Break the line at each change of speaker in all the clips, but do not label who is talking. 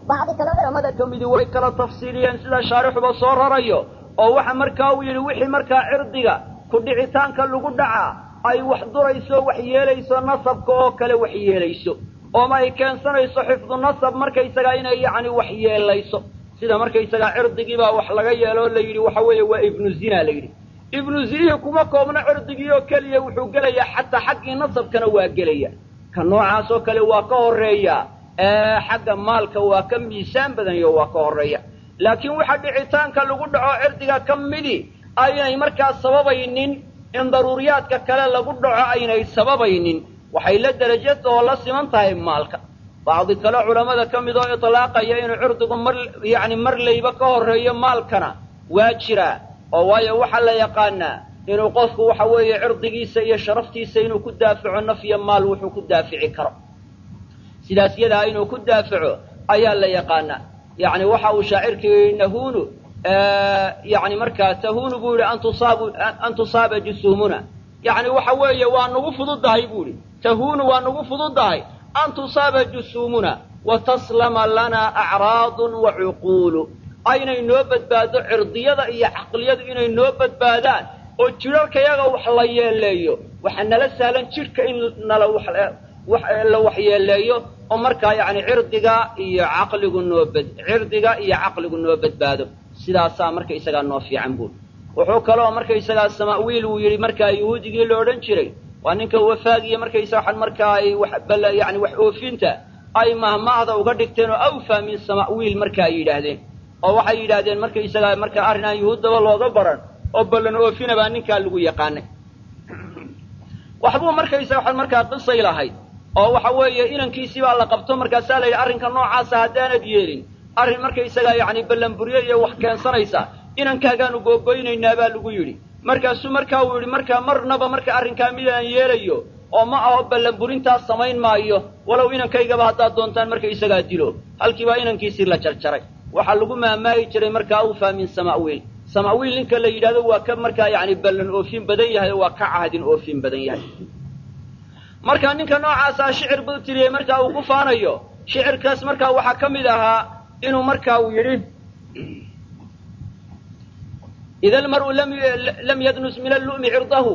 bacdi kale culamada ka midi way kala tafsiiliyeen sida shaarixuba soo rarayo oo waxa markaa uu yidhi wixii markaa cirdiga ku dhicitaanka lagu dhacaa ay wax durayso wax yeelayso nasabka oo kale wax yeelayso oo ma ay keensanayso xifdu nasab markaysagaa inay yacni wax yeelayso sida markaysagaa cirdigiibaa wax laga yeeloo la yidhi waxa weeye waa ibnu zina la yidhi ibnu zinihi kuma koobna cirdigii oo keliya wuxuu gelayaa xataa xaggii nasabkana waa gelaya ka noocaas oo kale waa ka horreeya xagga maalka waa ka miisaan badan iyo waa ka horreeya laakiin waxa dhicitaanka lagu dhaco cirdiga ka midi aynay markaa sababaynin in daruuriyaadka kale lagu dhaco aynay sababaynin waxay la derajad oo la siman tahay maalka bacdi kale culamada ka mid oo itlaaqaya inuu cirdigu mar layba ka horreeyo maalkana waa jiraa oo waayo waxaa la yaqaanaa inuu qofku waxa weeye cirdigiisa iyo sharaftiisa inuu ku daafaco naf iyo maal wuxuu ku daafici karo sidaas yadaa inuu ku daafaco ayaa la yaqaanaa yacni waxa uu shaacirkii nahuunu yacni markaa tahuunu buu yidhi an tusaaba jusuumuna yacni waxa weeye waa nagu fududahay buu yidhi tahuunu waa nagu fududahay an tusaaba jusuumuna wa taslama lanaa acraadun wa cuquulu aynay noo badbaado cirdiyada iyo caqliyadu inay noo badbaadaan oo jidharkayaga wax la yeeleeyo waxa nala sahlan jidhka in nala la waxyeeleeyo oo markaa yacni cirdiga iyo caqligu noo badbaado sidaasaa markaysagaa noo fiican buul wuxuu kaloo markaysagaa samaawiil uu yidhi markaa yuhuudigii la odhan jiray waa ninka wafaagiya markaysaga waxan markaa ay yani wax oofinta ay mahmaahda uga dhigteen oo awfaa min samaawiil marka ay yidhaahdeen oo waxay yidhaahdeen markaysagaa markaa arrin aan yuhuuddaba looga baran oo ballan oofina baa ninkaa lagu yaqaanay waxbuu markaysaga waxan markaa qisay lahayd oo waxa weeye inankiisii baa la qabto markaasaa la yidhi arrinka noocaasa haddaanad yeelin arrin markaysagaa yacni ballanburyo iyo wax keensanaysa inankaagaanu googoynaynaa baa lagu yidhi markaasuu markaa uu yidhi markaa marnaba marka arrinkaa midaan yeelayo oo ma aho ballanburintaas samayn maayo walow inankaygaba haddaad doontaan markaysagaa dilo halkiibaa inankiisii la jarjaray waxaa lagu maamaahi jiray markaa awfaa min samaawiil samaawiil ninka la yidhahdo waa ka markaa yacni ballan oofin badan yahay oo waa ka cahdin oofin badan yahay markaa ninka noocaasaa shicir buu tiriyey markaa uu ku faanayo shicirkaas markaa waxaa ka mid ahaa inuu markaa uu yidhi ida almar'u lam yadnus min allu'mi cirdahu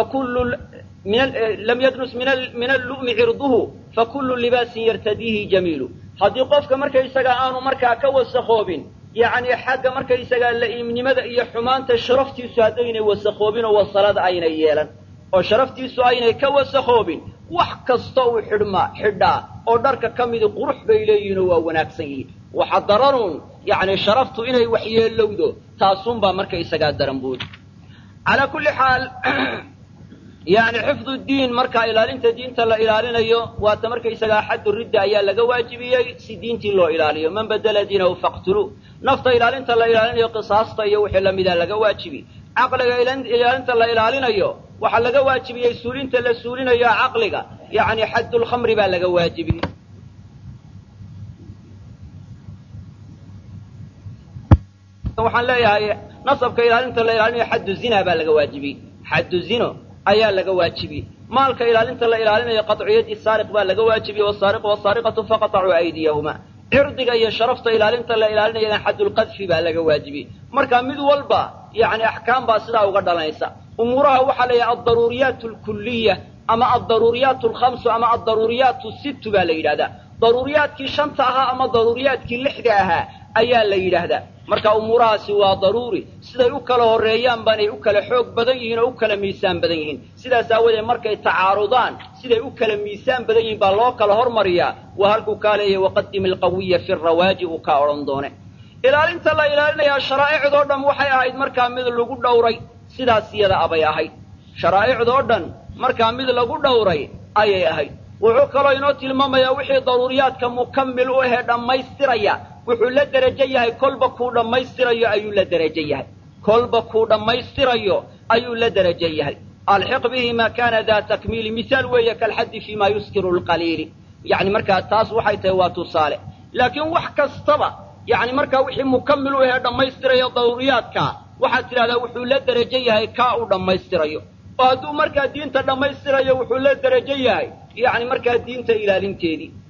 lam yadnus min allu'mi cirduhu fakullu libaasin yartadiihi jamiilu haddii qofka markaysagaa aanu markaa ka wasakhoobin yacni xagga markaysagaa la'iimnimada iyo xumaanta sharaftiisu haddaynay wasakhoobin oo wasalada aynay yeelan oo sharaftiisu aynay ka wasakhoobin wax kasta uu xidhaa oo dharka ka midi qurux bay leeyihinoo waa wanaagsan yihiin waxa daranuun yacni sharaftu inay wax yeelowdo taasunbaa markaysagaa daran buud calaa kulli xaal yacni xifdu diin markaa ilaalinta diinta la ilaalinayo waata markaysagaa xaddu ridda ayaa laga waajibiyey si diintii loo ilaaliyo man badala diinahu faqtuluu nafta ilaalinta la ilaalinayo qisaasta iyo wixii lamidaa laga waajibi caqliga ilaalinta la ilaalinayo waxaa laga waajibiyey suulinta la suulinayo caqliga yacni xaddulkhamri baa laga waajibiyey waxaan leeyahay nasabka ilaalinta la ilaalinayo xaddu zina baa laga waajibiyey xaddu zino ayaa laga waajibiyey maalka ilaalinta la ilaalinayo qadciyadii saariq baa laga waajibiyey wasaariqu wasaariqatu faqatacuu aydiyahuma cirdiga iyo sharafta ilaalinta la ilaalinayana xaddulqadfi baa laga waajibiyey marka mid walba yacni axkaam baa sidaa uga dhalanaysa umuuraha waxaa leeyahay aldaruuriyaat alkuliya ama aldaruuriyaat alkhamsu ama aldaruuriyaat sittu baa la yidhahdaa daruuriyaadkii shanta ahaa ama daruuriyaadkii lixda ahaa ayaa la yidhaahdaa marka umuurahaasi waa daruuri siday u kala horreeyaan baanay u kala xoog badan yihiin oo u kala miisaan badan yihiin sidaas aawadeed markay tacaarudaan siday u kala miisaan badan yihiin baa loo kala hormariyaa waa halkuu kaa leeyahay waqadim alqawiya fi rawaaji uu kaa odhan doone ilaalinta la ilaalinayaa sharaa'icdoo dhan waxay ahayd markaa mid lagu dhowray sidaas iyada abay ahayd sharaa'icdoo dhan markaa mid lagu dhowray ayay ahayd wuxuu kaloo inoo tilmaamayaa wixii daruuriyaadka mukammil u ahee dhammaystiraya wuxuu la derajo yahay kolba kuu dhammaystirayo ayuu la derajo yahay kolba kuu dhammaystirayo ayuu la derajo yahay alxiq bihi ma kana daa takmiili misaal weeye kalxaddi fii ma yuskiru lqaliili yacni markaa taas waxay tahay waa tusaale laakiin wax kastaba yacni markaa wixii mukammil u ahee dhammaystiraya daruuriyaadka waxaad tidhahdaa wuxuu la derajo yahay kaa uu dhammaystirayo oo hadduu markaa diinta dhammaystirayo wuxuu la derajo yahay yacni markaa diinta ilaalinteedii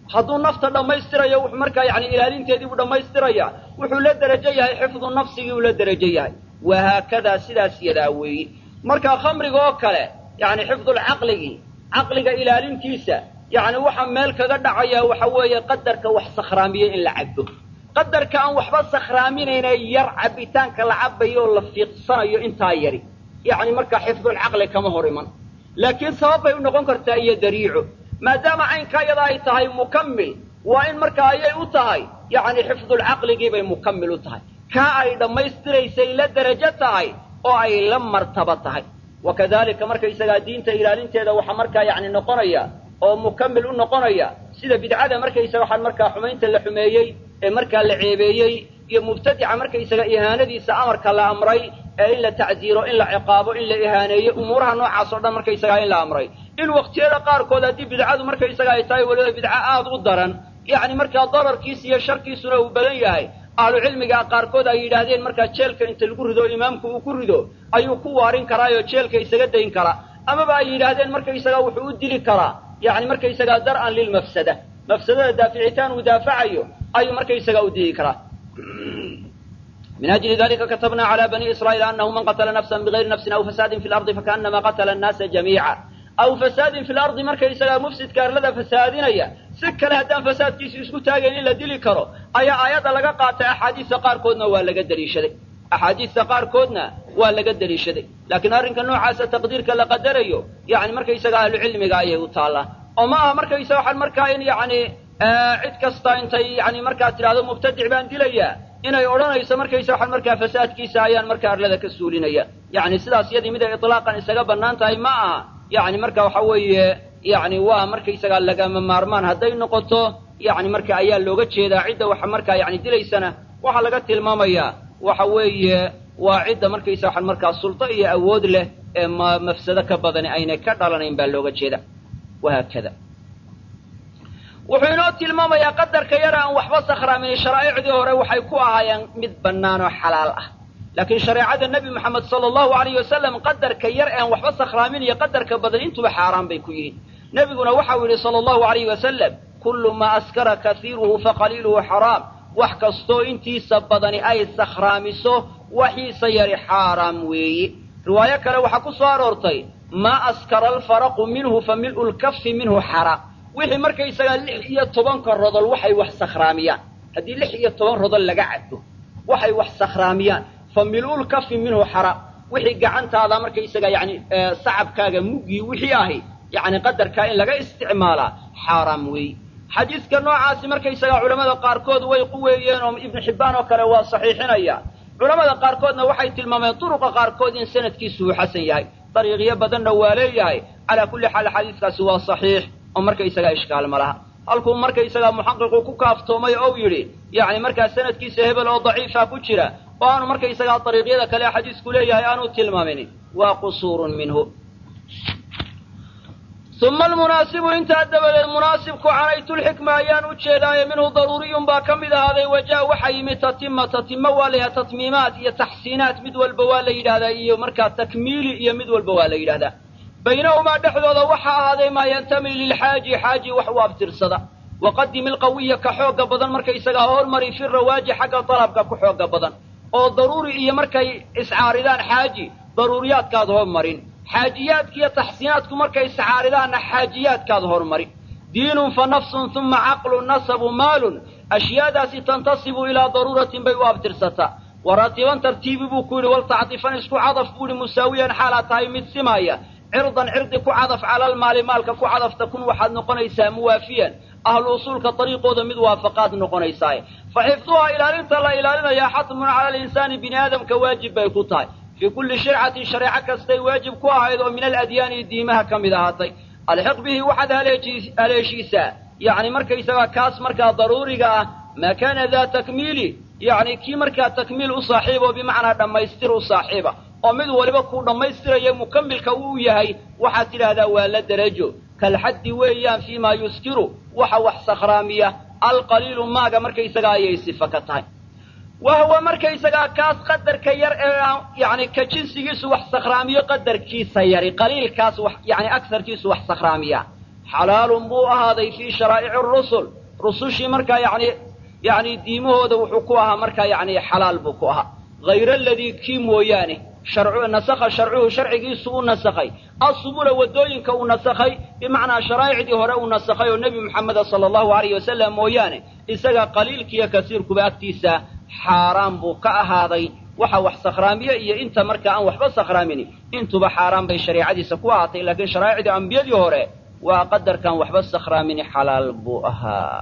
hadduu nafta dhammaystirayo wuxuu markaa yacni ilaalinteedii buu dhammaystiraya wuxuu la derajo yahay xifdu nafsigii uu la derajo yahay wahaakadaa sidaas yadaa weeyi markaa khamriga oo kale yacni xifdulcaqligii caqliga ilaalintiisa yacni waxa meel kaga dhacaya waxa weeye qadarka wax sakhraamiye in la cabbo qadarka aan waxba sakhraaminayna yar cabbitaanka la cabbayo oo la fiiqsanayo intaa yari yacni markaa xifdulcaqli kama hor iman laakiin sabab bay u noqon kartaa iyo dariico maadaama caynkaa iyada ay tahay mukammil waa in markaa ayay u tahay yacni xifdulcaqligii bay mukammil u tahay kaa ay dhammaystiraysay la derajo tahay oo ay la martaba tahay wakadalika markaysagaa diinta ilaalinteeda waxaa markaa yacni noqonaya oo mukammil u noqonaya sida bidcada markaysaga waxaan markaa xumaynta la xumeeyey ee markaa la ceebeeyey iyo mubtadica markaysaga ihaanadiisa amarka la amray ee in la tacsiiro in la ciqaabo in la ihaaneeyo umuuraha noocaas oo dhan markaysagaa in la amray in waqtiyada qaarkood haddii bidcadu markaysaga ay tahay weliba bidco aad u daran yacni markaa dararkiisa iyo sharkiisuna uu badan yahay ahlu cilmiga qaarkood ay yidhaahdeen markaa jeelka inta lagu rido imaamku uu ku rido ayuu ku waarin karaayoo jeelka isaga dayn karaa amaba ay yidhaahdeen markaysagaa wuxuu u dili karaa yacni markaysagaa dar'an lilmafsada mafsadada daaficitaan uu daafacayo ayuu markaysagaa u dili karaa من أجل ذلك كتبنا على بني إسرائيل أنه من قتل نفسا بغير نفس أو فساد في الأرض فكأنما قتل الناس جميعا أو فساد في الأرض مركز مفسد كارلدا فسادينيا سكة لهدان فساد كيس يسكو تاغين إلا ديلي كرو آيات لغا قاطع أحاديث قار كودنا ولا قدر يشدي أحاديث قار كودنا ولا قدر يشدي لكن أرنك النوع عاسى تقدير كلا قدريو يعني مركز أهل العلم قايه وطالة وما مركز واحد مركز يعني عد كستا انت يعني مركز ترى مبتدع بان ديليا inay odhanayso markaysa waxaan markaa fasaadkiisa ayaan markaa arlada ka suulinaya yacni sidaas iyadii mid ay itlaaqan isaga bannaan tahay ma aha yacni marka waxa weeye yacni waa markaysagaa lagama maarmaan hadday noqoto yacni marka ayaa looga jeedaa cidda waxa markaa yacni dilaysana waxaa laga tilmaamayaa waxa weeye waa cidda markaysa waxaan markaa sulto iyo awood leh ee mafsado ka badani aynay ka dhalanayn baa looga jeeda wahaakada wuxuu inoo tilmaamayaa qadarka yar aan waxba sakhraamin sharaa'icdii hore waxay ku ahaayeen mid bannaan oo xalaal ah laakiin shareecada nebi moxamed sala allahu alayhi wasalam qadarka yar aan waxba sakhraamin iyo qadarka badan intuba xaaraan bay ku yihiin nebiguna waxau yidhi sala allahu alayhi wasalam kullu maa askara kasiiruhu faqaliiluhu xaraam wax kastoo intiisa badani ay sakhraamiso waxiisa yari xaaraam weeye riwaayo kale waxaa ku soo aroortay maa askara alfaraqu minhu fa mil'u lkafi minhu xaraam wixii markaysagaa 16 rodol waxay wax sakhraamiyaan haddii 16 rodol laga caddo waxay wax sakhraamiyaan fa mil'ul kafi minhu xaraam wixii gacantaada markaysagaa yacni sacabkaaga muggii wixii ahi yacni qadarkaa in laga isticmaalaa xaaraam weeye xadiiska noocaasi markaysagaa culamada qaarkood way quweeyeen oo ibnu xibbaan oo kale waa saxiixinaya culamada qaarkoodna waxay tilmaameen duruqa qaarkood in sanadkiisu uu xasan yahay dariiqyo badanna waa leeyahay calaa kulli xaal xadiiskaasi waa saxiix oo markaysagaa ishkaal ma laha halkuu markaysagaa muxaqiqu ku kaaftoomay ou yidhi yacni markaa sanadkiisa hebel oo daciifa ku jira oo aanu markaysagaa dariiqyada kale xadiisku leeyahay aanu tilmaamin waa qusuurun minhu uma almunaasibu intaa dabadeed munaasibku canaytulxikma ayaan u jeedaaye minhu daruuriyun baa ka mid ahaaday wajaa waxaa yimid tatima waa la yidhahda tatmiimaat iyo taxsiinaat mid walba waa la yidhahdaa iyo markaa takmiili iyo mid walba waa la yidhahdaa baynahumaa dhexdooda waxaa ahaaday maa yantami lilxaaji xaaji wax u abtirsada waqadimi alqawiya ka xooga badan markaysagaa hormari fi rawaaji xagga dalabka ku xooga badan oo daruuri iyo markay iscaaridaan xaaji daruuriyaadkaad hormarin xaajiyaadkiiyo taxsiinaadku markay iscaaridaanna xaajiyaadkaad hormarin diinun fa nafsun uma caqlun nasabu maalun ashyaadaasi tantasibu ilaa daruuratin bay u abtirsataa waraatiban tartiibi buu ku yidhi waltacdifan isku cadaf buu yidhi musaawiyan xaalaa tahay mid simaaya cirdan cirdi ku cadaf cala almaali maalka ku cadaf takun waxaad noqonaysaa muwaafiyan ahlu usuulka dariiqooda mid waafaqaad noqonaysaaye fa xifduhaa ilaalinta la ilaalinayaa xatmun cala alinsaani bini aadamka waajib bay ku tahay fii kulli shircatin shareeco kastay waajib ku ahayd oo min aladyaani diimaha ka mid ahaatay alxiq bihi waxaad haleeshiisaa yacni markaysagaa kaas markaa daruuriga ah maa kaana daa takmiili yacni kii markaa takmiil u saaxiiba oo bimacnaa dhammaystir u saaxiiba oo mid waliba kuu dhammaystiraya mukamilka uu yahay waxaad tidhaahdaa waa la derajo kalxaddi weeyaan fii maa yuskiru waxa wax sakhraamiya alqaliilu maaga markaysagaa ayay sifa ka tahay wahuwa markaysagaa kaas qadarka yar ee yacni ka jinsigiisu wax sakhraamiyo qadarkiisa yari qaliilkaas wax yacni agsarkiisu wax sakhraamiya xalaalun buu ahaaday fii sharaa'ici rusul rusushii markaa yani diimahooda wuxuu ku ahaa markaa yani xalaal buu ku ahaa hayra aladii kii mooyaane nasakha sharcuhu sharcigiisu u nasakhay asubula waddooyinka uu nasakhay bimacnaa sharaa'icdii hore uu nasakhay oo nebi moxameda sala allahu alayh wasalam mooyaane isaga qaliilkiiyo kasiirkuba agtiisa xaaraan buu ka ahaaday waxa wax sakhraamiye iyo inta markaa aan waxba sakhraamini intuba xaaraan bay shariicadiisa ku ahaatay laakiin sharaa'icdii ambiyadii hore waa qadarkan waxba sakhraamini xalaal buu ahaa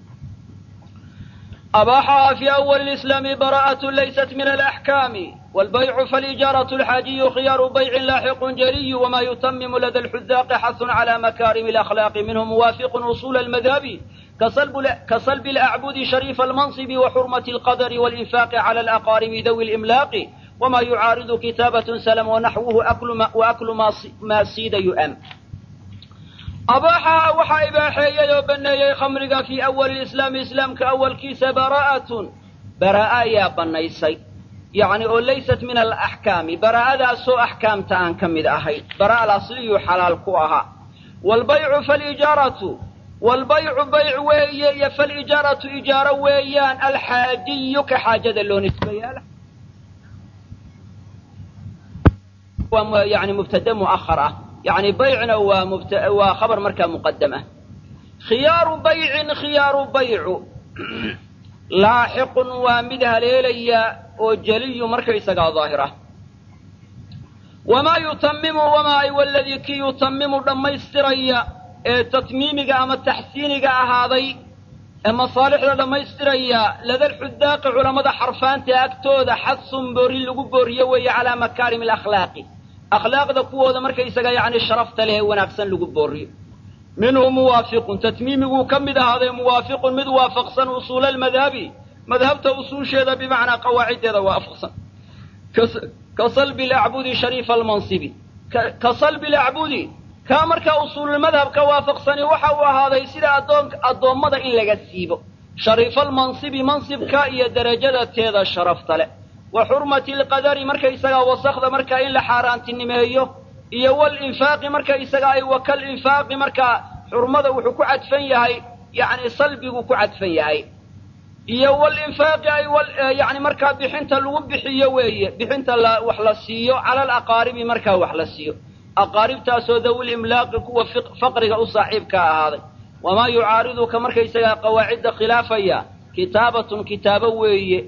أباحها في أول الإسلام براءة ليست من الأحكام والبيع فالإجارة الحاجي خيار بيع لاحق جلي وما يتمم لدى الحذاق حث على مكارم الأخلاق منه موافق أصول المذهب كصلب الأعبد شريف المنصب وحرمة القدر والإنفاق على الأقارب ذوي الإملاق وما يعارض كتابة سلم ونحوه وأكل ما سيد يؤم أباحها وحا إباحية وبنيي خمرق في أول الإسلام إسلام كأول كيس براءة يا بنيسي يعني ليست من الأحكام براءة سو أحكام تان كمد أهي براءة الأصلي حلال كوها والبيع فالإجارة والبيع بيع ويا فالإجارة إجارة ويان الحاجي كحاجة اللون يعني مبتدأ مؤخرة يعني بيعنا وخبر مركب مقدمة خيار بيع لاحق وامدها ليليا وجلي مركب سقا ظاهرة وما يتمم وما أي والذي كي يتمم لما يستريا تتميمك أما التحسينك هذي أما صالح لما يستريا لذا الحداق علماء حرفان تأكتود حث بوري لقبوري وي على مكارم الأخلاق أخلاق ذا قوة مركز يعني شرفت له ونفسا لقبوري منه موافق تتميمه كم هذا موافق مذوافق صن أصول المذهب مذهبت أصول شيء بمعنى قواعد هذا وافقصا كصلب الأعبود شريف المنصب كصلب الأعبود كامرك أصول المذهب كوافقصني وحوا هذا يصير أدون ماذا إلا قسيبه شريف المنصب منصب كائية درجة هذا شرفت له وحرمة القدر مركا إساقا وصخذ مركا إلا حارانت النمائيو إيا والإنفاق مركا إساقا وكالإنفاق مركا حرمة وحكو عدفن يهي يعني صلبي وكو عدفن يهي إيا والإنفاق يعني مركا بحنت الوب بحيوية بحنت وحلسيو على الأقارب مركا وحلسيو أقارب تاسو ذو الإملاق كو فقرك أصاحبك هذا وما يعارضك مركا إساقا قواعد خلافية كتابة وية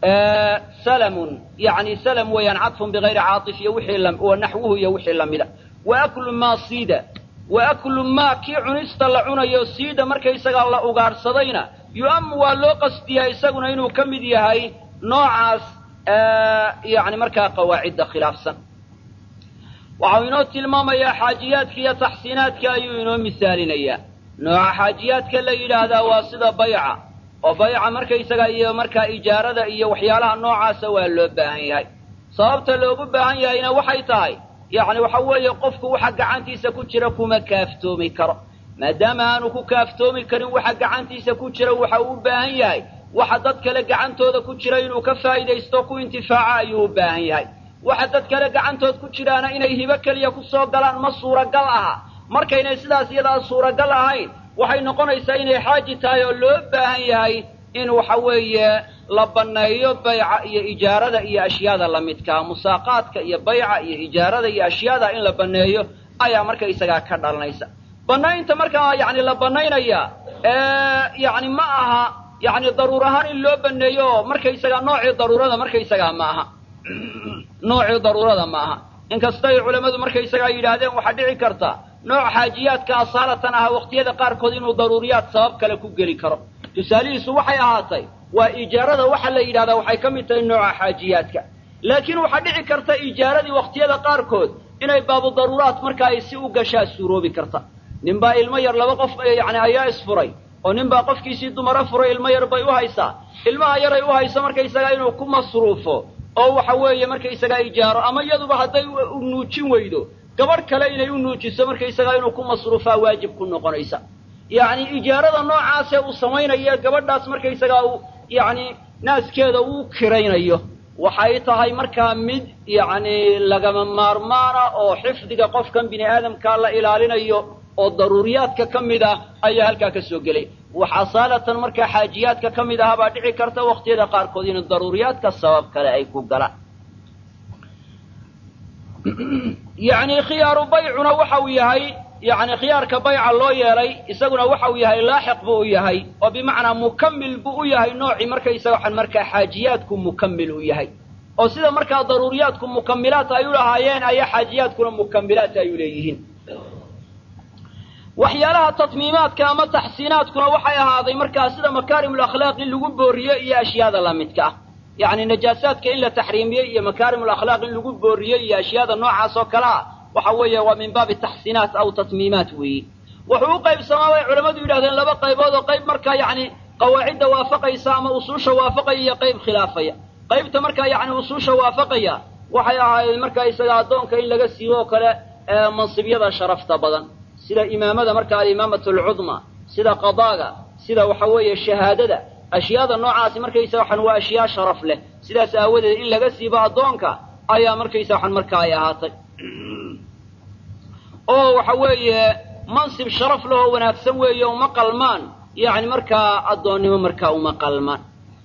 سلم يعني سلم وينعطف بغير عاطف يوحي لم ونحوه يوحي لم وأكل ما صيد وأكل ما كي عنست لعنا يصيد مركا يساق الله أغار صدينا يؤم ولو قصدها يساقنا إنه كمدي هاي نوعاس يعني مركا قواعد خلاف سن وعوينوت الماما يا حاجياتك يا تحسيناتك أيوينو مثالين نوع حاجياتك اللي هذا واصدة بيعة وبيع مركا يساقا إيا مركا إجارة إيا وحيالها نوعا سوى اللو باهن ياي صابت اللو باهن ياينا وحي تاي يعني وحوالي قفك وحق عنتي سكوتشركو ما كافتومي كرا ما دام أنكو كافتومي كرا وحق عنتي سكوتشرا وحاو باهن ياي وحددك لك عنتو ذا كوتشرين وكفايدة يستوكو انتفاعا يو باهن ياي وحددك لك عنتو ذا كوتشرانا إنه هبكال يكو الصوب قلان ما الصورة قلعها مركا إنه سلاس يلا الصورة قلعهين waxay noqonaysaa inay xaaji tahay oo loo baahan yahay in waxa weeye la baneeyo bay'a iyo ijaarada iyo ashyaada la midka musaaqaadka iyo bay'a iyo ijaarada iyo ashyaada in la baneeyo ayaa marka isaga ka dhalanaysa banaynta marka yani la banaynaya yani ma aha yani daruurahan in loo baneeyo marka isaga nooci daruurada marka isaga ma aha nooci daruurada ma aha in kasta ay culimadu marka isaga yiraahdeen waxa dhici karta nooc xaajiyaadka asalatan ah waqtiyada qaar kood inuu daruuriyaad sabab kale ku gali karo tusaalihiisu waxay ahaatay waa ijaarada waxa la yiraahdaa waxay ka mid tahay nooca xaajiyaadka laakiin waxa dhici karta ijaaradii waqtiyada qaar kood inay baabu daruuraad marka ay si u gashaa suuroobi karta ninba ilmo yar laba qof yani ayaa isfuray oo ninba qofkiisii dumar furay ilmo yar bay u haysaa ilmaha yar ay u hayso marka isaga inuu ku masruufo oo waxa weeye marka isaga ijaaro ama iyaduba haday u nuujin weydo gabadh kale inay u nuujiso marka isaga inuu ku masruufaa waajib ku noqonaysa yani ijaarada noocaas ee uu samaynayo gabadhaas marka isaga uu yani naaskeeda uu kiraynayo waxay tahay markaa mid yacni lagama maarmaana oo xifdiga qofkan bini aadamkaa la ilaalinayo oo daruuriyaadka ka mid ah ayaa halkaa ka soo gelay waxasaalatan markaa xaajiyaadka ka mid ahaa baa dhici karta waqtiyada qaarkood in daruuriyaadka sabab kale ay ku galaan yacni khiyaaru baycuna waxa uu yahay yacni khiyaarka bayca loo yeelay isaguna waxa uu yahay laaxiq buu u yahay oo bimacnaa mukammil buu u yahay noocii markaysaga waxaan markaa xaajiyaadku mukammil u yahay oo sida markaa daruuriyaadku mukammilaat ay u lahaayeen ayaa xaajiyaadkuna mukammilaat ay u leeyihiin waxyaalaha tatmiimaadka ama taxsiinaadkuna waxay ahaaday markaa sida makaarimul akhlaaq in lagu booriyo iyo ashyaada la midka ah yacni najaasaadka in la taxriimiyey iyo makaarimul akhlaaq in lagu booriyo iyo ashyaada noocaas oo kale ah waxa weeye waa min baabi taxsiinaat aw tatmiimaat weeye wuxuu u qaybsamaa bay culammadu yidhahdeen laba qaybood oo qayb markaa yacni qawaacidda waafaqaysa ama usuusha waafaqaya iyo qayb khilaafaya qaybta markaa yacni usuusha waafaqaya waxay ahaayeen markaa isaga addoonka in laga siibo oo kale mansibyada sharafta badan sida imaamada markaa alimaamatu alcudma sida qadaaga sida waxa weeye shahaadada ashyaada noocaasi markaysa waxaan waa ashyaa sharaf leh sidaas aawadeed in laga siibo addoonka ayaa markaysa waxaan markaa ay ahaatay oo waxa weeye mansib sharaf leh oo wanaagsan weeye uma qalmaan yacni markaa addoonnimo markaa uma qalmaan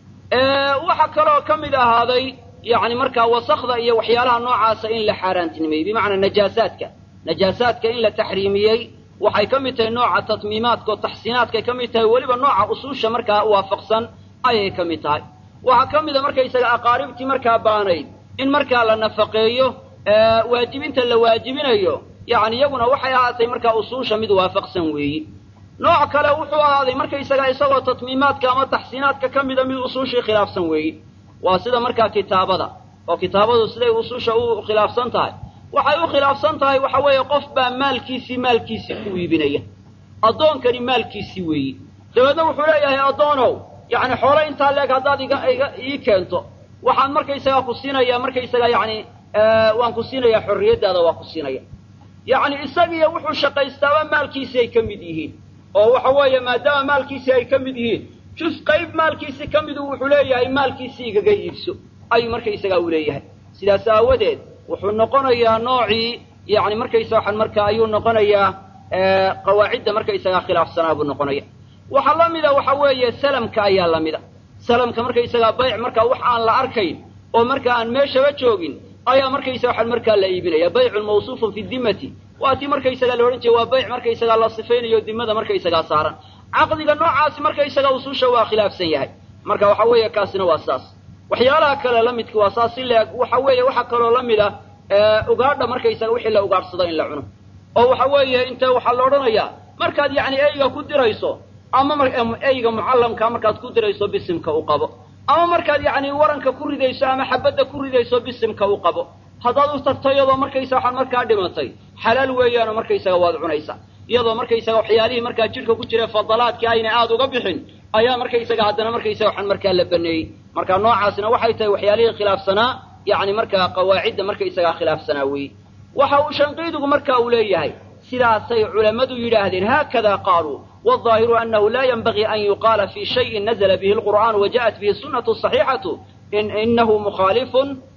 waxa kaloo ka mid ahaaday yacni markaa wasakda iyo waxyaalaha noocaasa in la xaaraantinimeeyey bimacnaa najaasaadka in la taxriimiyey waxay ka mid tahay nooca tatmiimaadka oo taxsiinaadkay ka mid tahay weliba nooca usuusha markaa waafaqsan ayay ka mid tahay waxaa ka mida markaysaga aqaaribtii markaa baanayd in markaa la nafaqeeyo waajibinta la waajibinayo yacni iyaguna waxay ahaatay markaa usuusha mid waafaqsan weeyi nooc kale wuxuu ahaaday markaysaga isagoo tatmiimaadka ama taxsiinaadka ka mida mid usuushii khilaafsan weeyi waa sida markaa kitaabada oo kitaabadu siday usuusha u khilaafsan tahay waxay u khilaafsan tahay waxa weeye qof baa maalkiisii ku iibinaya addoonkani maalkiisii weeyi dabeedna wuxuu leeyahay addoonow yacni xoolo intaa leeg haddaad ii keento waxaan markaysagaa ku siinayaa markaysagaa yacni waan ku siinayaa xorriyaddaada waa ku siinaya yacni isagiiyo wuxuu shaqaystaaba maalkiisii ay ka mid yihiin oo waxa weeye maadaama maalkiisii ay ka mid yihiin jus qayb maalkiisii ka midu wuxuu leeyahay maalkiisii igaga iibso ayuu markaysagaa u leeyahay sidaas aawadeed wuxuu noqonayaa noocii yacni markaysa waxaan markaa ayuu noqonayaa qawaacidda markaysagaa khilaafsanaa buu noqonaya waxaa la mida waxa weeye salamka ayaa la mida salamka markaysagaa bayc markaa wax aan la arkayn oo markaa aan meeshaba joogin ayaa markaysa waxaan markaa la iibinaya baycun mawsuufun fi dimmati waa tii markaysagaa la odhan jeeda waa bayc markaysagaa la sifaynayo dimada markaysagaa saaran caqdiga noocaasi markaysagaa usuusha waa khilaafsan yahay marka waxa weeye kaasina waa saas waxyaalaha kale la midka waa saas si leeg waxa weeye waxa kaloo la mid ah ugaadha markaysaga wixii la ugaadhsado in la cuno oo waxa weeye inta waxaa la odhanayaa markaad yacni eyga ku dirayso ama eyga mucallamkaa markaad ku dirayso bisimka u qabo ama markaad yacni waranka ku ridayso ama xabadda ku ridayso bisimka u qabo haddaad u tagto iyadoo markaysa waxaan markaa dhimatay xalaal weeyaanoo markaysaga waad cunaysaa iyadoo markaysaga waxyaalihii markaa jidhka ku jira fadalaadkii ayna aad uga bixin ayaa markaysaga haddana markaysaga waxaan markaa la baneeyey marka noocaasina waxay tahay waxyaalihii khilaafsanaa yacni markaa qawaacidda markaysagaa khilaafsanaa weeye waxa uu shanqiidigu marka uu leeyahay sidaasay culammadu yidhaahdeen haakada qaaluu والظاهر أنه لا ينبغي أن يقال في شيء نزل به القرآن وجاءت به السنة الصحيحة إنه مخالف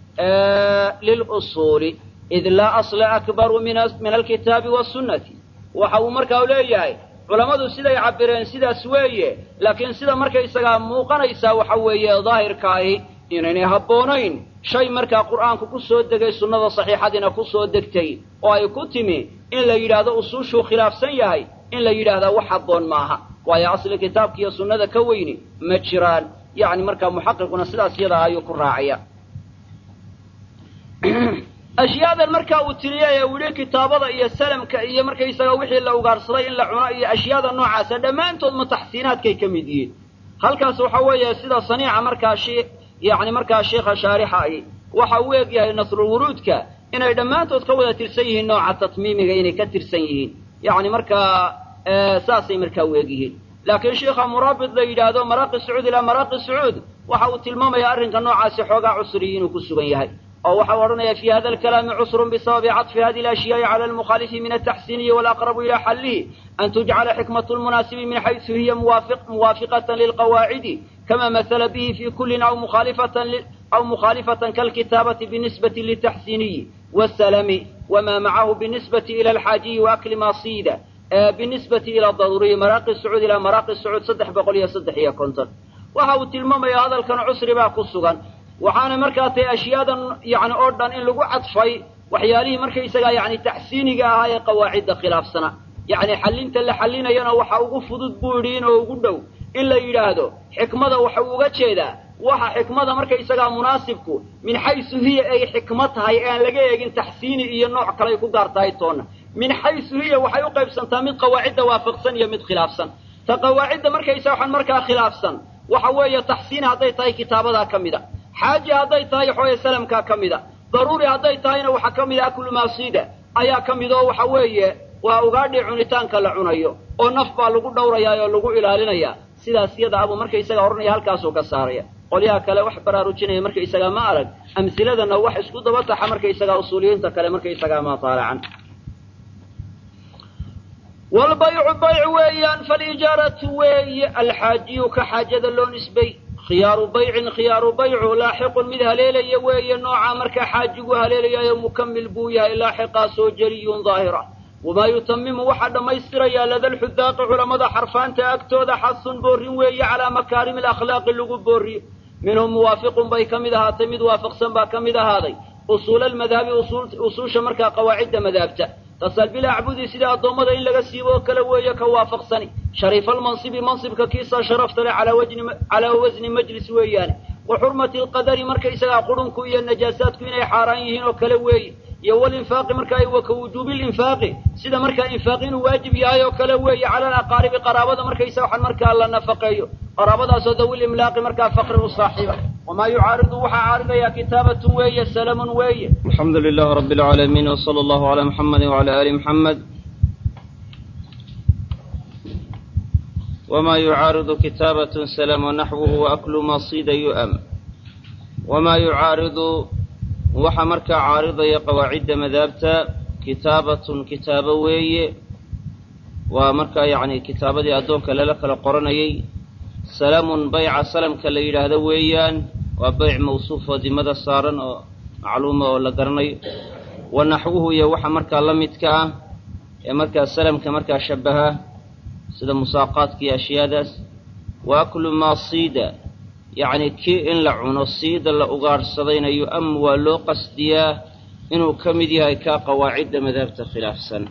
للأصول إذ لا أصل أكبر من الكتاب والسنة وحاو مركا ولياي علماء سيدا يعبرين سيدا سوية لكن سيدا مركا يساقا موقنيسا وحوية ظاهر كاي إنني هبونين شيء مركا قرآن كسو الدقي السنة الصحيحة دينا كسو الدقتي وأي كتمي إن لا يراد أصوشه خلاف سيهاي in la yidhaahdaa wax habboon maaha waayo asli kitaabka iyo sunnada ka weyni ma jiraan yacni markaa muxaqiquna sidaas yadaa ayuu ku raacaya ashyaadan markaa uu tiriyay ee wili kitaabada iyo salamka iyo markaysaga wixii la ugaarsaday in la cuno iyo ashyaada noocaasa dhammaantood mutaxsiinaadkay ka mid yihiin halkaas waxa weeye sida saniica markaa yacni markaa sheekha shaarixa ay waxa uu eeg yahay nasrulwuruudka inay dhammaantood ka wada tirsan yihiin nooca tatmiimiga inay ka tirsan yihiin yacni markaa saasay markaa u egyihiin laakiin sheikha muraabid la yidhaahdo maraaqi sacuud ilaa maraaqi sacuud waxa uu tilmaamayaa arrinka noocaasi xoogaa cusri inuu ku sugan yahay oo waxa uu odhanaya fi hada alkalaami cusrun bisababi caطfi hadihi alashyaai cala almukhalifi min altaxsiiniyi walaqrabu ila xallihi an tujcala xikmatu lmunaasibi min xaysu hiya muwaafiqatan lilqawaacidi kama mathala bihi fi kullin aw أو مخالفة كالكتابة بالنسبة للتحسيني والسلم وما معه بالنسبة إلى الحاجي وأكل مصيدة بالنسبة إلى الضروري مراقي السعود إلى مراقي السعود صدح بقولي صدح يا كونتر وهاوت الماما يا هذا كان عسر باكو السجن وحنا مركاتي أشياء يعني أردن إن لقوا عطفي وحياليه مركي سجا يعني تحسيني هاي قواعد خلاف سنة يعني حلين تل حلين ينا وحوق فضود بورين وجودو إلا يرادو حكمة وحوقات شيدا وح حكمة مركي سجا مناسبكو من حيث هي أي حكمتها هي أن لقى تحسيني إيه نوع كلا يكون دارتايتون من حيث هي وحيوقف سنتامد قواعد وافق سن يمد خلاف سن فقواعد مركي سوحن مركا خلاف سن وحوية تحسين هذي تاي كتابة كميدا حاجة هذي تاي حوية سلم كميدا ضروري هذي تاينا وحكميدا كل ما صيدا أيا كميدا وحوية وأوغادي عنيتان كلا عنيو أو نفبا لغو دوريا لغو إلالينيا سيدا سيدا أبو مركي سيدا ورني هالكاسو كساريا قوليها كلا وح براروجيني مركي سيدا ما أرد أمثلة أنه وح اسكود وطح مركي سيدا أصوليين تكلا مركي سيدا ما طالعا والبيع بيع ويان فالإجارة وي الحاجي كحاجة اللون نسبي خيار بيع لاحق منها ليلة وي نوع مركا حاجقها ليلة مكمل بويا لاحقا سوجري ظاهرة وما يتمم واحد ما يصير يا لذا الحذاق علماء حرفان تأكتو ذا حصن بوري وي على مكارم الأخلاق اللي بوري منهم موافق بي كمدها تمد وافق سنبا كمدها هذي أصول المذهب أصول شمركا قواعد مذهبته تصل بلا عبودي سيدا الضمد إن لغا سيبو كلوية كوافق سني شريف المنصب منصب كيسا شرفت على وزن مجلس وياني وحرمة القدر مركا إساقا قرنك إيا النجاسات كوين حارانيهن وكلوية يو الإنفاق مركا وكوجوب الإنفاق سيدا مركا إنفاقين واجب يايو كلوية على الأقارب قرابة مركا إساقا مركا الله نفقيو قرابة سدو الإملاق مركا فقر صاحبه وما يعارض وحا عارض يا كتابة ويا سلام ويا
الحمد لله رب العالمين وصلى الله على محمد وعلى آل محمد وما يعارض كتابة سلام ونحوه وأكل مصيد يؤم وما يعارض وحا مركا عارض يا قواعد مذابتا كتابة ويا ومركا يعني كتابة دي أدونك للك لقرنيي سلام بيع سلام كالليل هذا ويان وبيع موصوف ودمدا صارا معلومة ولا قرني ونحوه يوحى مركا لمتكا مركا سلام كمركا شبهه سيدا مساقات كي أشيادس وأكل ما صيدا يعني كي إن لعنو صيدا لأغار صدين يؤم ولو قصديا إنه كمديها كا قواعد مذهبت خلاف سنة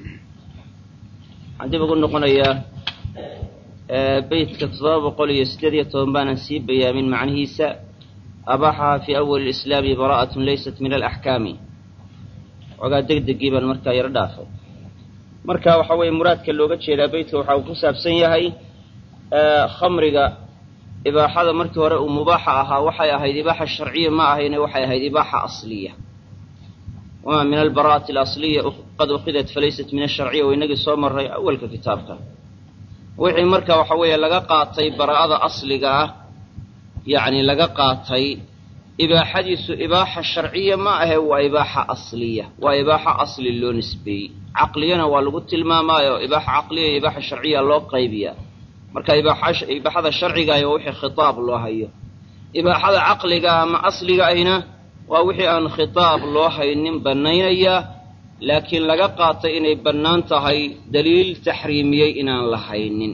عندي بقول نقول إياه بيت كتضاب وقول يستدي طنبانا سيب من معنه أباحها في أول الإسلام براءة ليست من الأحكام وقال دق جيبا مركا يردافه مركا وحوي مراد كاللوغة إلى بيته وحاو كساب سنيهي خمرقة إباحة مركا وراء مباحة وحيا هيدي إباحة الشرعية ما هينا وحيا هيدي إباحة أصلية وما من البراءة الأصلية قد أخذت فليست من الشرعية وينقل صومر أول ككتابك وحي مركا وحوي لغا قاطي براءة أصلية يعني لغا قاطي إباحة الشرعية ما هو إباحة أصلية وإباحة أصل اللون نسبي عقليا والغت الماما إباحة عقلية إباحة شرعية الله قيبية مركا إباحة الشرعية يوحي خطاب الله هي إباحة عقلية ما أصلية هنا ووحي أن خطاب الله هي بنينيا لكن لغا قاطي إني بنانتهي دليل تحريمي إنان لحينين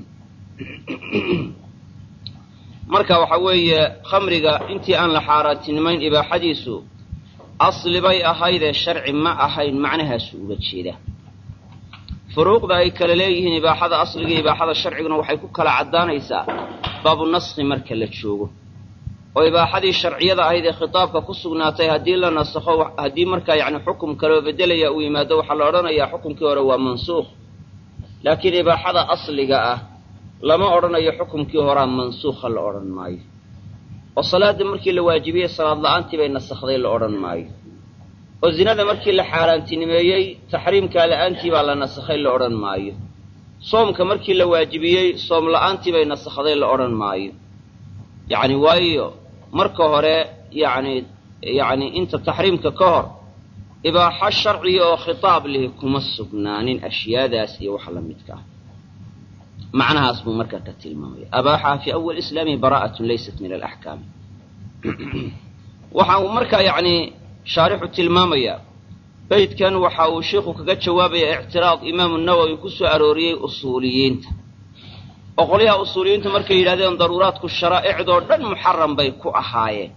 marka waxa weeye khamriga intii aan la xaaraantinimayn ibaaxadiisu asli bay ahayd sharci ma ahayn macnahaas uga jeeda furuuqda ay kala leeyihiin ibaaxada asliga iyo ibaaxada sharciguna waxay ku kala cadaanaysaa baabu nasxi marka la joogo oo ibaaxadii sharciyada ahayd ee khitaabka ku sugnaatay hadii la nasxo hadii marka yaani xukum kale bedelaya uu yimaado waxa la oranayaa xukumkii hore waa mansuukh laakiin ibaaxada asliga ah lama oranayo xukumkii hore mansuukh la oran maayo oo salaada markii la waajibiyay salaad la'aantii bay nasaxday la oran maayo oo zinada markii la xaaraantinimeeyay tahriimka la'aantii baa la nasaxay la oran maayo soomka markii la waajibiyay soom la'aantii bay nasaxday la oran maayo yaani waayo marka hore yaani inta tahriimka ka hor ibaaxa sharci oo khitaab leh kuma sugnaanin ashyaadaas iyo wax la midka معناها اسمه مركة كتلمامية أباحها في أول إسلامي براءة ليست من الأحكام waxaa markaa yacni shaarixu tilmaamayaa beydkan waxa uu sheikhu kaga jawaabayaa ictiraad imaamu nawowi ku soo arooriyey usuuliyiinta oo qolyaha usuuliyiintu markay yidhahdeen daruuraadku sharaa'icdoo dhan muxaram bay ku ahaayeen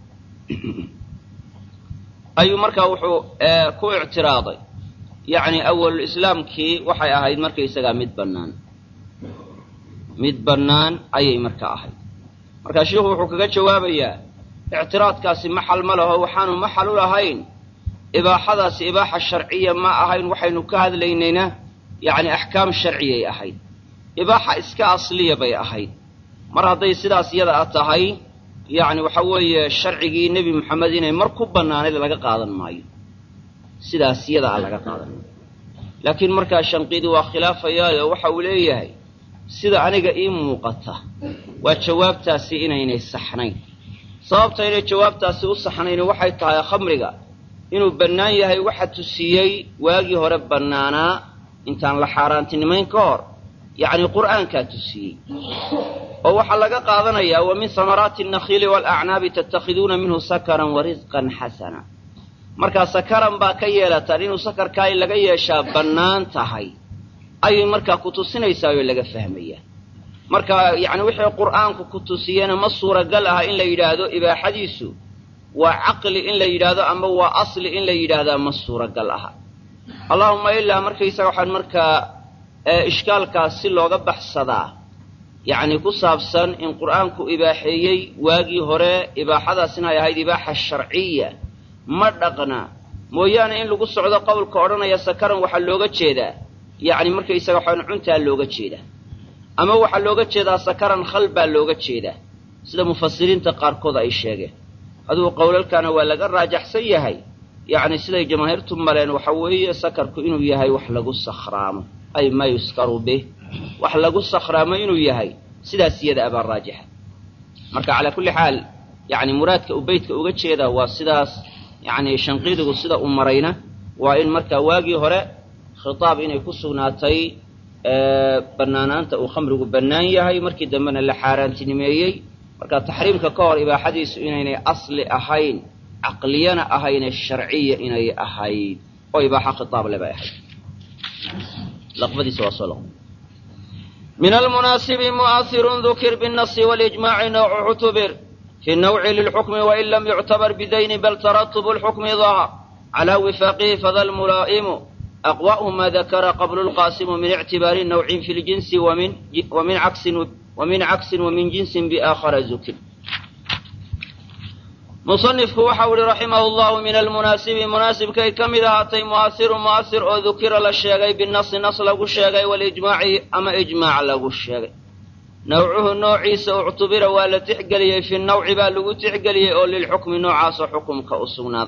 ayuu markaa wuxuu ku ictiraaday yacni awalul islaamkii waxay ahayd markaysagaa mid bannaan ayay markaa ahayd markaa sheikhu wuxuu kaga jawaabayaa ictiraadkaasi maxal ma laho waxaanu maxal u lahayn ibaaxadaasi ibaaxa sharciya ma ahayn waxaynu ka hadlaynayna yacni axkaam sharciyay ahayd ibaaxa iska asliya bay ahayd mar hadday sidaas iyada a tahay yacni waxa weeye sharcigii nebi moxamed inay mar ku bannaanayd laga qaadan maayo sidaas iyada a laga qaadan maayo laakiin markaa shanqiidi waa khilaafayaayo waxa uu leeyahay sida aniga ii muuqata waa jawaabtaasi inaynay saxnayn sababta inay jawaabtaasi u saxnayn waxay tahay khamriga inuu bannaan yahay waxa tusiyey waagii hore bannaanaa intaan la xaaraantinimayn ka hor yacni qur'aankaa tusiyey oo waxaa laga qaadanayaa wa min samaraati annakhiili waalacnaabi tattakhiduuna minhu sakaran wa risqan xasana markaa sakaran baa ka yeelataan inuu sakarkaa in laga yeeshaa bannaan tahay ayay markaa ku tusinaysaa oo laga fahmayaa marka yacni wixii qur'aanku ku tusiyena ma suuragal aha in la yidhaahdo ibaaxadiisu waa caqli in la yidhaahdo ama waa asli in la yidhaahdaa ma suuragal aha allahumma ilaa markaysaga waxaan markaa ishkaalkaas si looga baxsadaa yacni ku saabsan in qur'aanku ibaaxeeyey waagii hore ibaaxadaasina ay ahayd ibaaxa sharciya ma dhaqna mooyaane in lagu socdo qowlka odhanaya sakaran waxaa looga jeedaa yacni markaysaga waxaan cuntaa looga jeedaa ama waxaa looga jeedaa sakaran khal baa looga jeedaa sida mufasiriinta qaarkood ay sheegeen adugu qowlalkaana waa laga raajaxsan yahay yacni siday jamaahiirtu maleen waxa weeye sakarku inuu yahay wax lagu sakhraamo ay maa yuskaru bih wax lagu sakhraamo inuu yahay sidaas iyada abaa raajixa marka calaa kulli xaal yacni muraadka uu beydka uga jeedaa waa sidaas yacni shanqiidigu sida u marayna waa in markaa waagii hore khitaab inay ku sugnaatay bannaanaanta uu khamrigu bannaan yahay markii dambena la xaaraantinimeeyey marka taxriimka ka hor ibaaxadiisu inaynay asli ahayn caqliyana ahayne sharciya inay ahayd oo ibaaxa khitaab lebay ahayd laqbadiisa waa soo laqo min almunaasibi mu'athirun dukir binnasi walijmaaci nawcu cutubir fi nawci lilxukmi wain lam yuctabar bidayni bal taratubu lxukmi dahar calaa wifaaqihi fada lmulaa'imu أقواه ما ذكر قبل القاسم من اعتبار نوع في الجنس ومن عكس ومن جنس بآخر ذكر مصنف هو حول رحمه الله من المناسب مناسب كي كم إذا هاتي مؤثر أو ذكر للشيغي بالنص نص لغو الشيغي والإجماع أما إجماع لغو الشيغي نوعه نوعي سأعتبر ولا تحقلي في النوع بالغو تحقلي أو للحكم نوعا حكم كأصونا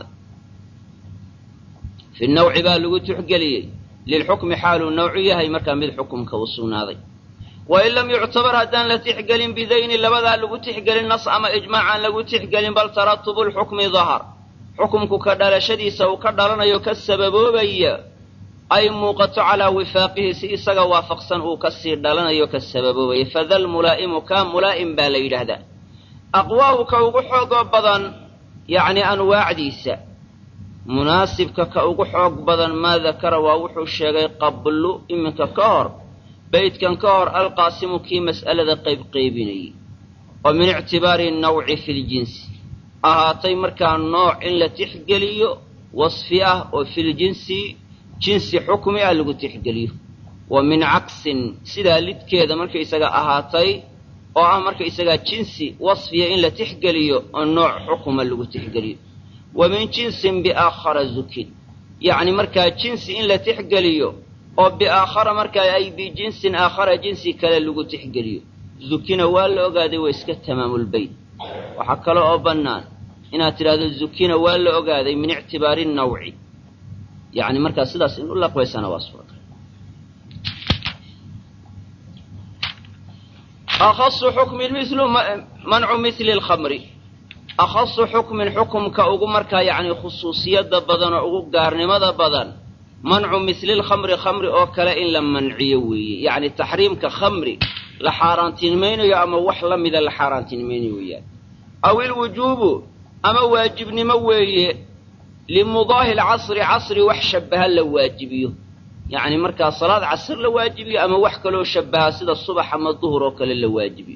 في النوع بالغو تحقلي للحكم حال النوعية هي مكان بالحكم كوصونا ذي وإن لم يعتبر هدان لتحقل بذين لبدا لغو تحقل النص أما إجماعا لغو تحقل بل ترتب الحكم ظهر حكمك كدال شديس وكدالنا يكسبب بي أي موقت على وفاقه سيسا وافقصا وكسر دالنا يكسبب بي فذا الملائم كان ملائم بالي هذا أقواه كوغحوغ بضا يعني أنواع ديسا munaasibka ka ugu xoog badan maa dakara waa wuxuu sheegay qablu iminka ka hor beydkan ka hor alqaasimu kii mas'alada qaybqaybinayey oo min ictibaari nawci fi ljinsi ahaatay markaa nooc in la tixgeliyo wasfi ah oo filjinsi jinsi xukmi ah lagu tixgeliyo wa min caksin sidaa lidkeeda markaysaga ahaatay oo ah markaysagaa jinsi wasfiya in la tixgeliyo oo nooc xukuma lagu tixgeliyo ومن جنس بآخر زكين يعني مركا جنس إن لا تحقليو أو بآخر مركا أي بجنس آخر جنس كلا لغو تحقليو زكين والو قادي ويسكت تمام البيت وحكا له بنان إن أتراد الزكين والو قادي من اعتبار النوعي يعني مركا سلاس إنه الله قويسانا واصفر أخص حكم مثل منع مثل الخمر أخص حكم كأغمرك يعني خصوصية بدن أغو قارنمة بدن منع مثل الخمر خمر أو كلا إن لم منعيوي يعني التحريم كخمر لحارانتين مينو يا أما وحلا مذا لحارانتين مينو أو الوجوب أما واجب نموي لمضاه العصر عصر وحشبها لواجبيه يعني مركا صلاة عصر لواجبيه أما وحكلو شبها سيد الصبح أما الظهر وكل لواجبيه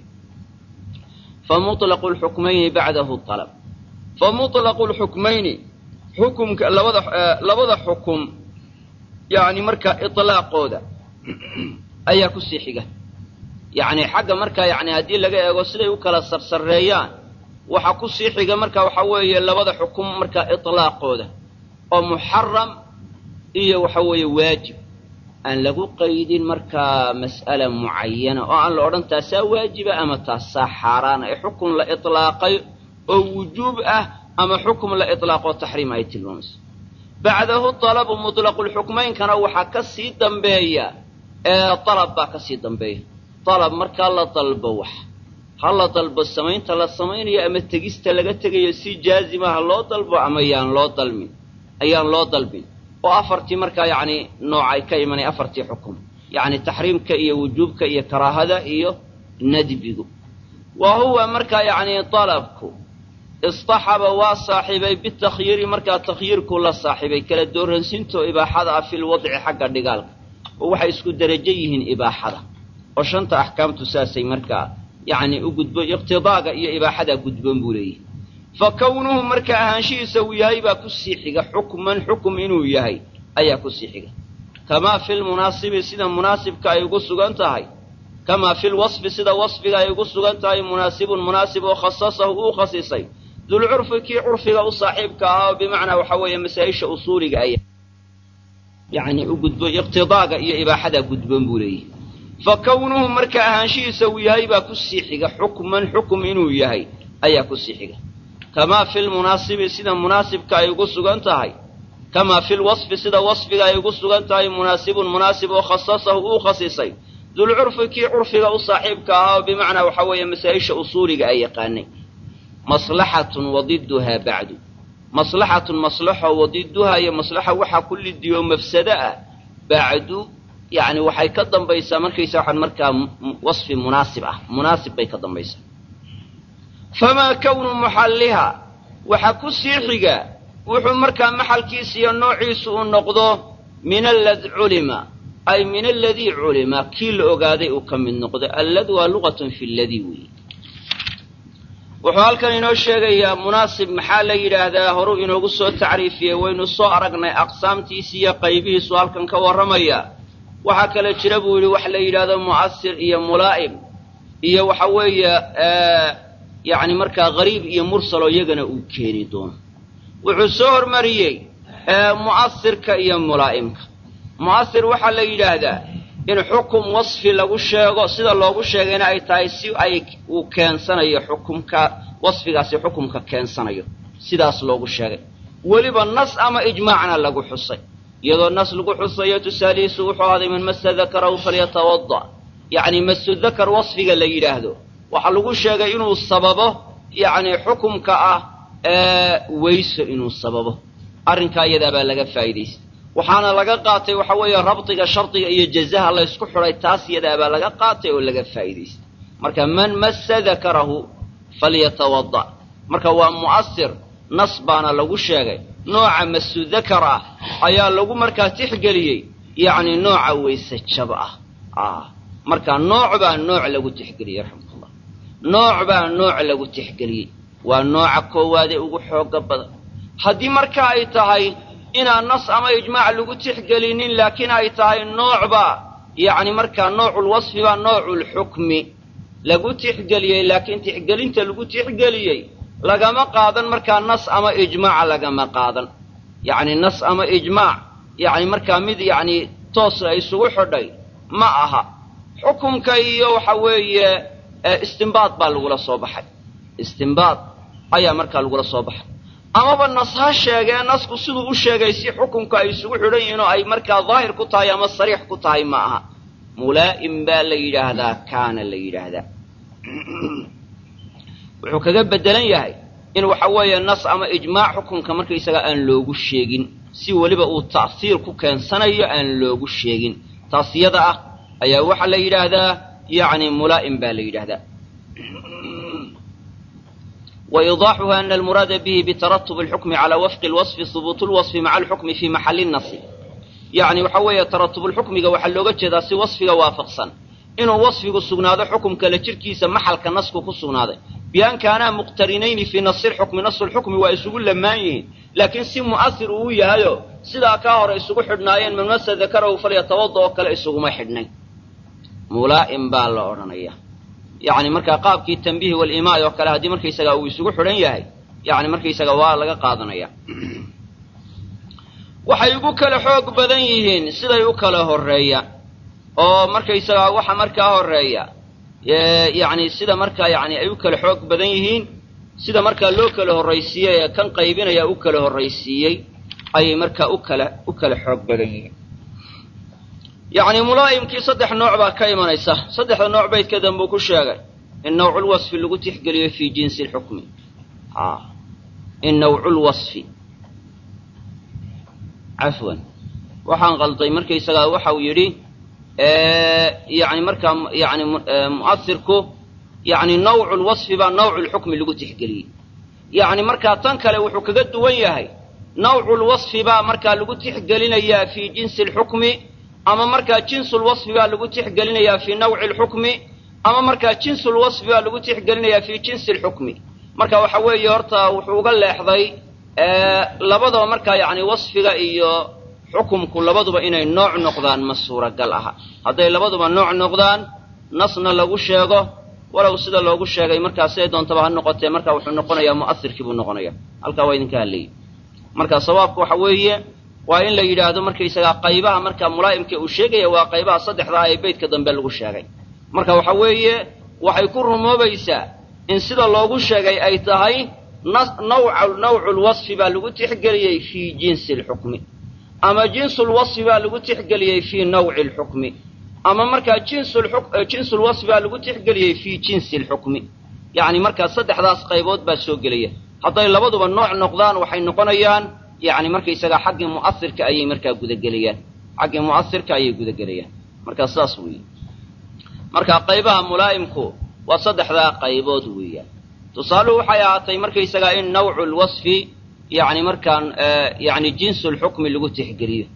فمطلق الحكمين بعده الطلب فمطلق الحكمين حكم لبض حكم يعني مركا إطلاق هذا أي كسيحة يعني حاجة مركا يعني هدي لقى وسلي وكلا سرسريان وحكسيحة مركا وحوي لبض حكم مركا إطلاق هذا ومحرم إيه وحوي واجب أن لقوا قيد مركا مسألة معينة وأن الأورن تاسا واجبة أما تاسا حاران حكم لإطلاق أو وجوب أما حكم لإطلاق وتحريم أي تلومس بعده الطلب مطلق الحكمين كان وحا كسي دنبيا طلب با كسي دنبيا طلب مركا الله طلب وح هلا طلب السمين تلا السمين يا أما تجيست لقى تجي سي جازمة هلا طلب أما يان لا طلبين أيان لا طلبين وأفرتي مركا يعني نوعي كيمني أفرتي حكم يعني تحريم كأي وجوب كأي كراهة إيه ندبيجو وهو مركا يعني طلبك اصطحب وصاحبي بالتخيير مركا تخيير كل صاحبي كلا دورن سنتو إباحة في الوضع حق الرجال ووحي يسكو درجيهن إباحة وشنت أحكام تساسي مركا يعني أقد اقتضاء إيه إباحة قد بنبولي فكونه مركا أهانشي يسوي هاي باكسي حكما حكم إنه يهي أي كسي كما في المناسب سيدا مناسب كأيقص أنتهي كما في الوصف سيدا وصف كأيقص أنتهي مناسب وخصصه خصيصي ذو العرف كي عرفه صاحبك بمعنى وحوية مسايش أصولك أي يعني أقد اقتضاء إيه إباحة قد بنبولي فكونه مركا أهانشي يسوي هاي باكسي حكما حكم إنه يهي أي كسي كما في المناسب سيدا مناسب كأيقص أنتهي كما في الوصف سيدا وصف كأيقص أنتهي مناسب وخصصه خصيصي ذو العرف كي عرفه صاحبك بمعنى وحوية مسايش أصولك أي قاني مصلحة وضدها بعد مصلحة وضدها هي مصلحة وحا كل ديو مفسدة بعد يعني وحي كدن بيسا مركيسا وحن مركا وصف مناسب بي كدن بيسا فما كون محلها وحكو سيحيقا وحو مركا محل كيسي النوعيسو النقضو من الذي علم أي من الذي علم كيل أقادئ كم من نقضو الذي لغة في الذي وي وحوال كان إنو الشيء مناسب محال يراهدا هرو إنو قصو التعريفية وإنو سو أرقنا أقسام تيسية قيبه سؤال كان كورميا وحكا لجربوا لوحلا يراهدا مؤثر إيا ملائم إيا وحوية يعني مركا غريب إيا مرسل ويقنا أوكيني دون وحسور مريي مؤثر كإيا ملائمك مؤثر وحلا يراهدا إن حكم وصفي لغو شيغو سيدا لغو شيغينا أي تايسي أي وكان سنة حكمك وصفي غاسي حكمك كان سنة سيداس لغو شيغي ولبا النص أما إجماعنا لغو حصي يدو النص لغو حصي يتسالي سوحو هذا من مس ذكره فليتوضع يعني مس الذكر وصفي قال لي يراهدو وحلغو شيغي إنو السببه يعني حكمك ويس إنو السببه أرنكا يدابا لغا فايديس waxaana laga qaatay waxa weeye rabtiga shartiga iyo jazaha la isku xiray taas iyada laga qaatay oo laga faa'iideystay marka man masadakarahu falyatawadda marka waa mu'assir nasbana lagu sheegay nooca masudakara ayaa lagu markaa tixgeliyay yaani nooca weysa jab marka nooc baa nooc lagu tixgeliyay raxmatullah nooc baa nooc lagu tixgeliyay waa nooca koowaad ee ugu xoog badan hadii marka ay tahay إن النص أما إجماع لغو تحقلين لكن أي تاي النوع با يعني مركا نوع الوصف با نوع الحكم لغو تحقلي لكن تحقلين تلغو تحقلي لغا قادن مركا النص أما إجماع لغا قادن يعني النص أما إجماع يعني مركا مد يعني توصل أي سوحدي معها حكم كي يوحوي استنباط بالغو صوبحي استنباط أي مركا لغو صوبحي أما بالنص هالشيء النص قصده الشيء يصير حكم كايس وحرين إنه أي مركز ظاهر كتاي أما الصريح كتاي معها ملائم بالليل هذا كان الليل هذا وحكذا بدلن ياهي إنه حوايا النص أما إجماع حكم كمركز أن لوجو الشيء سوى اللي بقوا تأثير كان سنة أن لوجو الشيء تصيدا أي وحى الليل هذا يعني ملائم بالليل هذا وإيضاحها أن المراد به بترتب الحكم على وفق الوصف ثبوت الوصف مع الحكم في محل النص يعني وحوية ترتب الحكم وحلوغة جدا سي وصفك وافقصا إنه وصفك السجناد حكم كالتركيس محل كنصك كالسجناد بأن كان مقترنين في نص الحكم نص الحكم ويسوق لمايين لكن سي مؤثر وهي هذا سيدا كاهر يسوق حدنايين من مس ذكره فليتوضأ وكلا يسوق ما حدنين ملائم بالله يعني marka qaabkii tanbiih wal imaa oo kala hadii markay isaga uu isugu xiran yahay yani markay isaga waa laga qaadanaya waxay ugu kala xoog badan yihiin siday u kala horeeya oo markay isaga waxa marka horeeya yani sida marka yani ay u kala xoog badan yihiin sida marka loo kala horeysiiyay kan qaybinaya u kala horeysiiyay ay marka u kala xoog badan yihiin يعني ملائم كي صدح نوع با كايمانيسا صدح نوع بيت كدن بو كشيغاي النوع الوصف اللي لو تخغليه في جنس الحكم النوع الوصف عفوا waxaan qalday markay isaga waxa uu yiri يعني marka يعني مؤثرku يعني نوع الوصف با نوع الحكم اللي لو تخغليه يعني marka tan kale wuxuu kaga duwan yahay نوع الوصف با marka lagu tixgelinaya في جنس الحكم أما مركا جنس الوصف بقى لقو تحقلنا في نوع الحكم أما مركا جنس الوصف بقى لقو تحقلنا في جنس الحكم مركا وحوي يورتا وحوق الله يحضي لبضوا مركا يعني وصف إيو حكم كل لبضوا إنه نوع نقدان مسورة قالها هذا لبضوا نوع نقدان نصنا لقو شيغو ولو سيدا لقو شيغي مركا سيدون تبع النقطة مركا وحو نقونا يا مؤثر كيبو نقونا يا هلكا وين كان لي مركا صوابك وحوي وإن لا يرادو marka isaga qaybaha marka mulaa'imka uu sheegay waa qaybaha saddexda ay beedka dambe lagu sheegay marka waxa weeye waxay ku rumoobaysaa in sida loogu sheegay ay tahay naw'u alwasf ba lagu tixgeliyay fi jinsi alhukmi ama jinsu alwasf ba lagu tixgeliyay fi naw'i alhukmi ama marka jinsu alwasf ba lagu tixgeliyay fi jinsi alhukmi yani marka saddexdaas qaybood ba soo gelaya haday labaduba nooc noqdaan waxay noqonayaan يعني markay isaga xaq mu'athirka ayay marka guda galiyaan xaq mu'athirka ayay guda galiyaan marka saas weey marka qaybaha mulaa'imku waa saddexda qaybood weeyaan tusaale waxay ahaatay markay isaga in naw'ul wasfi yani markaan yani jinsul hukmi lagu tixgeliyo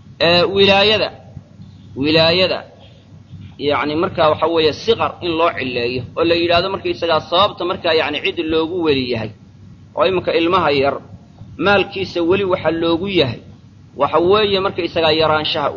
wilaayada yani marka waxa weeye siqar in loo cileeyo oo la yiraahdo markay isaga sababta marka yani cid loogu waliyahay oo imka ilmaha yar maalkiisa wali waxa loogu yahay waxa weeye marka isaga yaraanshaha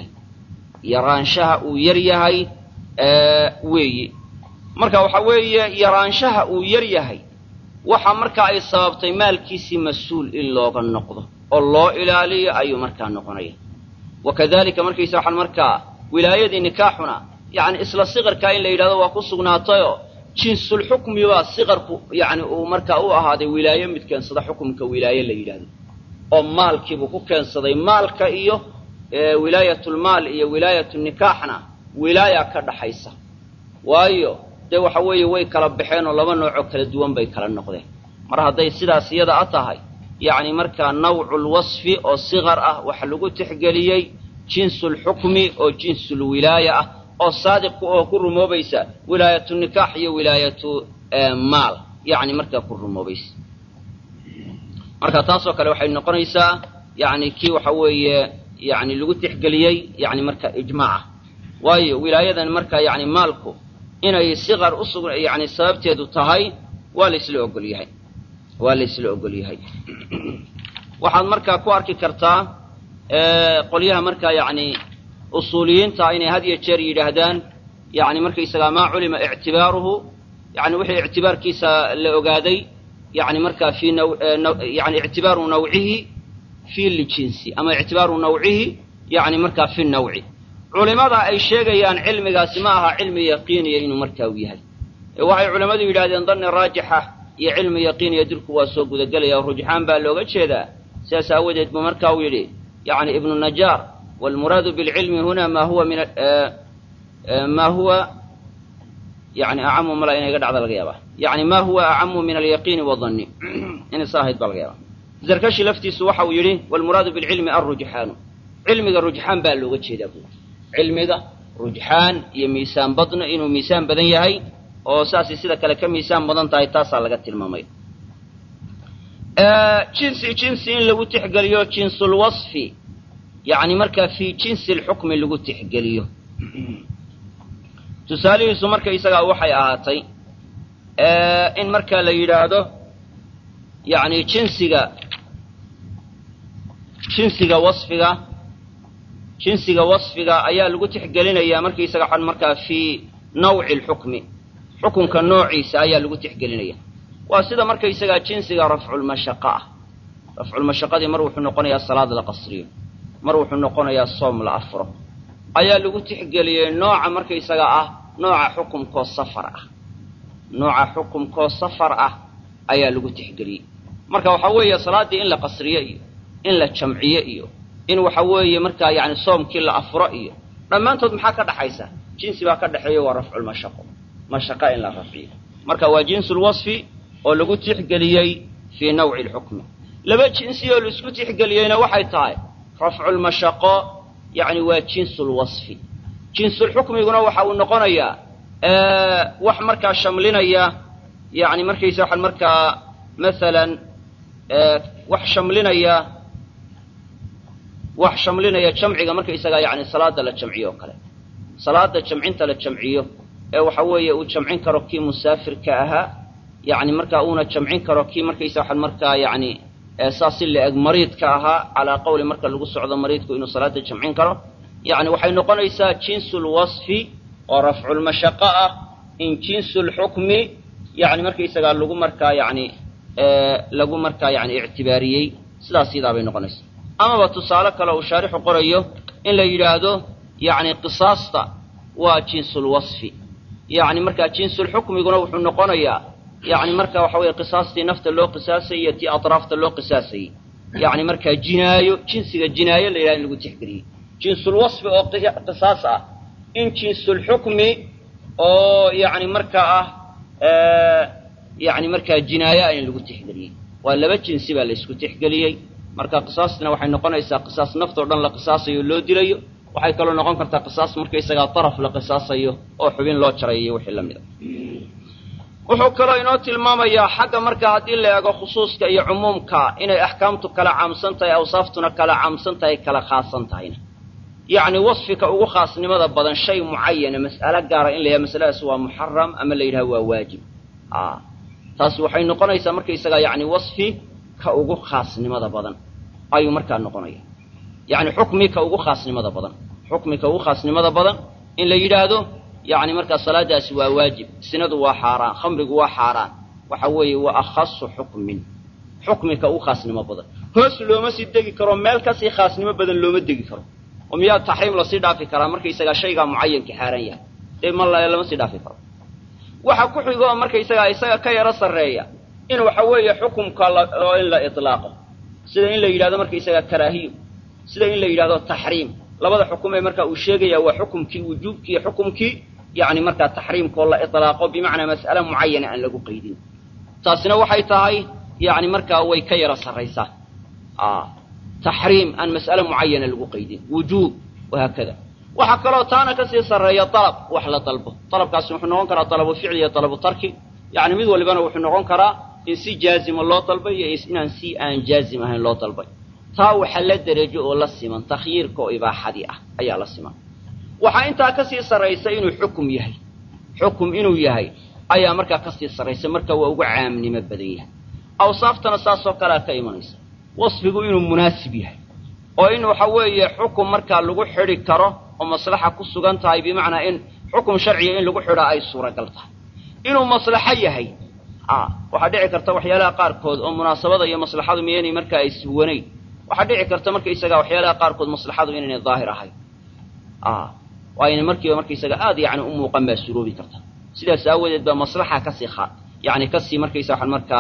uu yar yahay weeye marka waxa weeye yaraanshaha uu yar yahay waxa marka ay sababtay maalkiisi mas'uul in looga noqdo oo loo ilaaliyo ayuu marka noqonaya wakadalika marka isaga marka wilaayadii nikaaxuna yani isla siqarka in la yiraahdo waa ku sugnaatayo جنس الحكم وصغر يعني ومركا او اهاده ولايه mid keensada xukunka wilaaye la yiraahdo oo maalkiibu ku keensaday maalka iyo wilaayatul maal iyo wilaayatul nikaahna wilaaya ka dhaxaysa waayo de waxa weeye way kala baxeen oo laba nooc oo kala duwan bay kala noqdeen mar haday sidaas iyada atahay yani marka naw'ul wasfi oo sigar ah waxa lagu tixgeliyay jinsul hukmi oo jinsul wilaaya ah oo saadiq oo ku rumoobaysa wilaayatu nikaah iyo wilaayatu maal yani marka ku rumoobaysa marka taas oo kale waxay noqonaysaa yani kii waxa weeye yani lagu tixgeliyay yani marka ijmaaca waayo wilaayadan marka yani maalku inay sigar u sugan yani sababteedu tahay waa la isla ogol yahay waxaad marka ku arki kartaa qoliyaha marka yani usuuliyiinta inay had iyo jeer yiraahdaan yani markay isaga ma culima i'tibaaruhu yani wixii i'tibaarkiisa la ogaaday yani marka fi yani i'tibaaru naw'ihi fi al-jinsi ama i'tibaaru naw'ihi yani marka fi an-naw'i culimada ay sheegayaan cilmigaasi ma aha cilmi yaqiiniya inuu marka u yahay waxay culimadu yiraahdeen dhanni raajixa iyo cilmi yaqiiniya dirku waa soo gudagalaya rujxaan baa looga jeedaa sidaas aawadeed buu marka u yiri yani ibn najar والمراد بالعلم هنا ما هو يعني أعم ما لا ينقل على الغيابة يعني ما هو أعم من اليقين والظن إن صاحب بالغيابة زركشي لفتي سوحة ويري والمراد بالعلم الرجحان علم الرجحان باللغة شيء علم ذا رجحان يميسان بطن إنه ميسان بدن يهي أو ساسي سيدا كلا كم ميسان بطن تاي تاسع لغة المامي jinsi in lagu tixgeliyo jinsulwasfi yacni markaa fii jinsi alxukmi lagu tixgeliyo tusaalihiisu markaysagaa waxay ahaatay in markaa la yidhaahdo yacni jinsiga wasfiga ayaa lagu tixgelinayaa markaysaga xan markaa fii nawci alxukmi xukunka noociisa ayaa lagu tixgelinaya waa sida markaysagaa jinsiga rafculmashaqa ah rafculmashaqadii mar wuxuu noqonayaa salaad la qasriyo mar wuxuu noqonayaa soom la afro ayaa lagu tixgeliyey nooca markaysaga ah nooca xukumkoo safar ah ayaa lagu tixgeliyey marka waxaa weeye salaaddii in la qasriyo iyo in la jamciyo iyo in waxa weeye markaa yacni soomkii la afro iyo dhammaantood maxaa ka dhaxaysa jinsi baa ka dhaxeeya waa rafculmashaqo mashaqa in la rafciyo marka waa jinsulwasfi oo lagu tixgeliyey fii nawci alxukmi laba jinsi oo laisku tixgeliyeyna waxay tahay rafculmashaqo yacni waa jinsulwasfi jinsulxukmiguna waxa uu noqonayaa wax markaa shamlinaya yacni markaysa waxaan markaa masalan wax shamlinaya jamciga markaysagaa yacni salaada la jamciyo oo kale salaada jamcinta la jamciyo ee waxa weeye uu jamcin karo kii musaafirka ahaa yacni markaa uuna jamcin karo kii markaysa waxaan markaa yacni saas si la-eg mariidka ahaa calaa qowli marka lagu socdo mariidku inuu salaada jamcin karo yacni waxay noqonaysaa jinsulwasfi oo rafculmashaqo ah in jinsulxukmi yacni markaysagaa lagu markaa yacni ictibaariyey sidaas yadaa bay noqonaysaa amaba tusaale kale uu shaarixu qorayo in la yidhaahdo yacni qisaasta waa jinsulwasfi yacni markaa jinsulxukmiguna wuxuu noqonayaa yacni marka waxa weeye qisaastii nafta loo qisaasayay iyo tii atraafta loo qisaasayey yacni markaa jinsiga jinaayo la yidhahdo in lagu tixgeliyey jinsulwasfi oo qisaas ah in jinsulxukmi oo yacni markaa ah yacni markaa jinaayo in lagu tixgeliyey waa laba jinsi baa la isku tixgeliyey marka qisaastina waxay noqonaysaa qisaas naftoo dhan la qisaasayo loo dilayo waxay kaloo noqon kartaa qisaas markaysagaa daraf la qisaasayo oo xubin loo jarayayo wixii la mid a wuxuu kaloo inoo tilmaamayaa xagga marka haddii la eego khusuuska iyo cumuumka inay axkaamtu kala caamsan tahay awsaaftuna kala caamsan tahay kala khaasan tahayna yacni wasfika ugu khaasnimada badan shay mucayana mas'alo gaara in la yahay masaladaas waa muxaram ama la yidhaha waa waajib taasi waxay noqonaysaa markaysagaa yacni wasfi ka ugu khaasnimada badan ayuu markaa noqonaya yacni xukmi ka ugu khaasnimada badan in la yidhaahdo yacni markaa salaadaasi waa waajib sinadu waa xaaraan khamrigu waa xaaraan waxa weeye waa akhasu xukmi ka ugu khaasnimo badan hoos looma sii degi karo meel kasii khaasnimo badan looma degi karo oo miyaa taxriim lasii dhaafi karaa markaysagaa shaygaa mucayanka xaaran yahay dee lama sii dhaafi karo waxa ku xigo markaysagaa isaga ka yaro sarreeya in waxa weeye xukumka oo in la itlaaqo sida in la yidhahdo markaysagaa karaahiyo sida in la yidhahdo taxriim labada xukum ee markaa uu sheegaya waa xukumkii wujuubkii iyo xukumkii yacni markaa taxriimkoo la itlaaqo bimacnaa mas'ale mucayana aan lagu qaydin taasina waxay tahay yacni markaa way ka yaro sarraysaa taxriim aan mas'ale mucayana lagu qaydin wujuub wahaakada waxaa kaloo taana kasii sarreeya dalab wax la dalbo dalabkaasi wuxuu noqon karaa dalabu ficli iyo dalabu tarki yacni mid walibana wuxuu noqon karaa in si jaazima loo dalbay iyo inaan si aan jaazim ahayn loo dalbay taa waxa la derajo oo la siman takhyiirka oo ibaaxadii ah ayaa la siman waxaa intaa kasii sarraysa inuu xukum inuu yahay ayaa markaa kasii sarraysa marka waa ugu caamnimo badan yahay awsaaftana saasoo kalea ka imanaysa wasfigu inuu munaasib yahay oo in waxa weeye xukum markaa lagu xidhi karo oo maslaxa ku sugan tahay bimacnaa in xukum sharciga in lagu xidhaa ay suuragal tahay inuu maslaxo yahay waxaa dhici karta waxyaalaha qaarkood oo munaasabada iyo maslaxadu miyaynay markaa iswanayn waxaa dhici karta markaysagaa waxyaalaha qaarkood maslaxadu inaynay daahir ahayn ayna markiiba markaysaga aad yacni u muuqan baa suroobi karta sidaas aawadeed baa maslaxa kasii markaysa waxaan markaa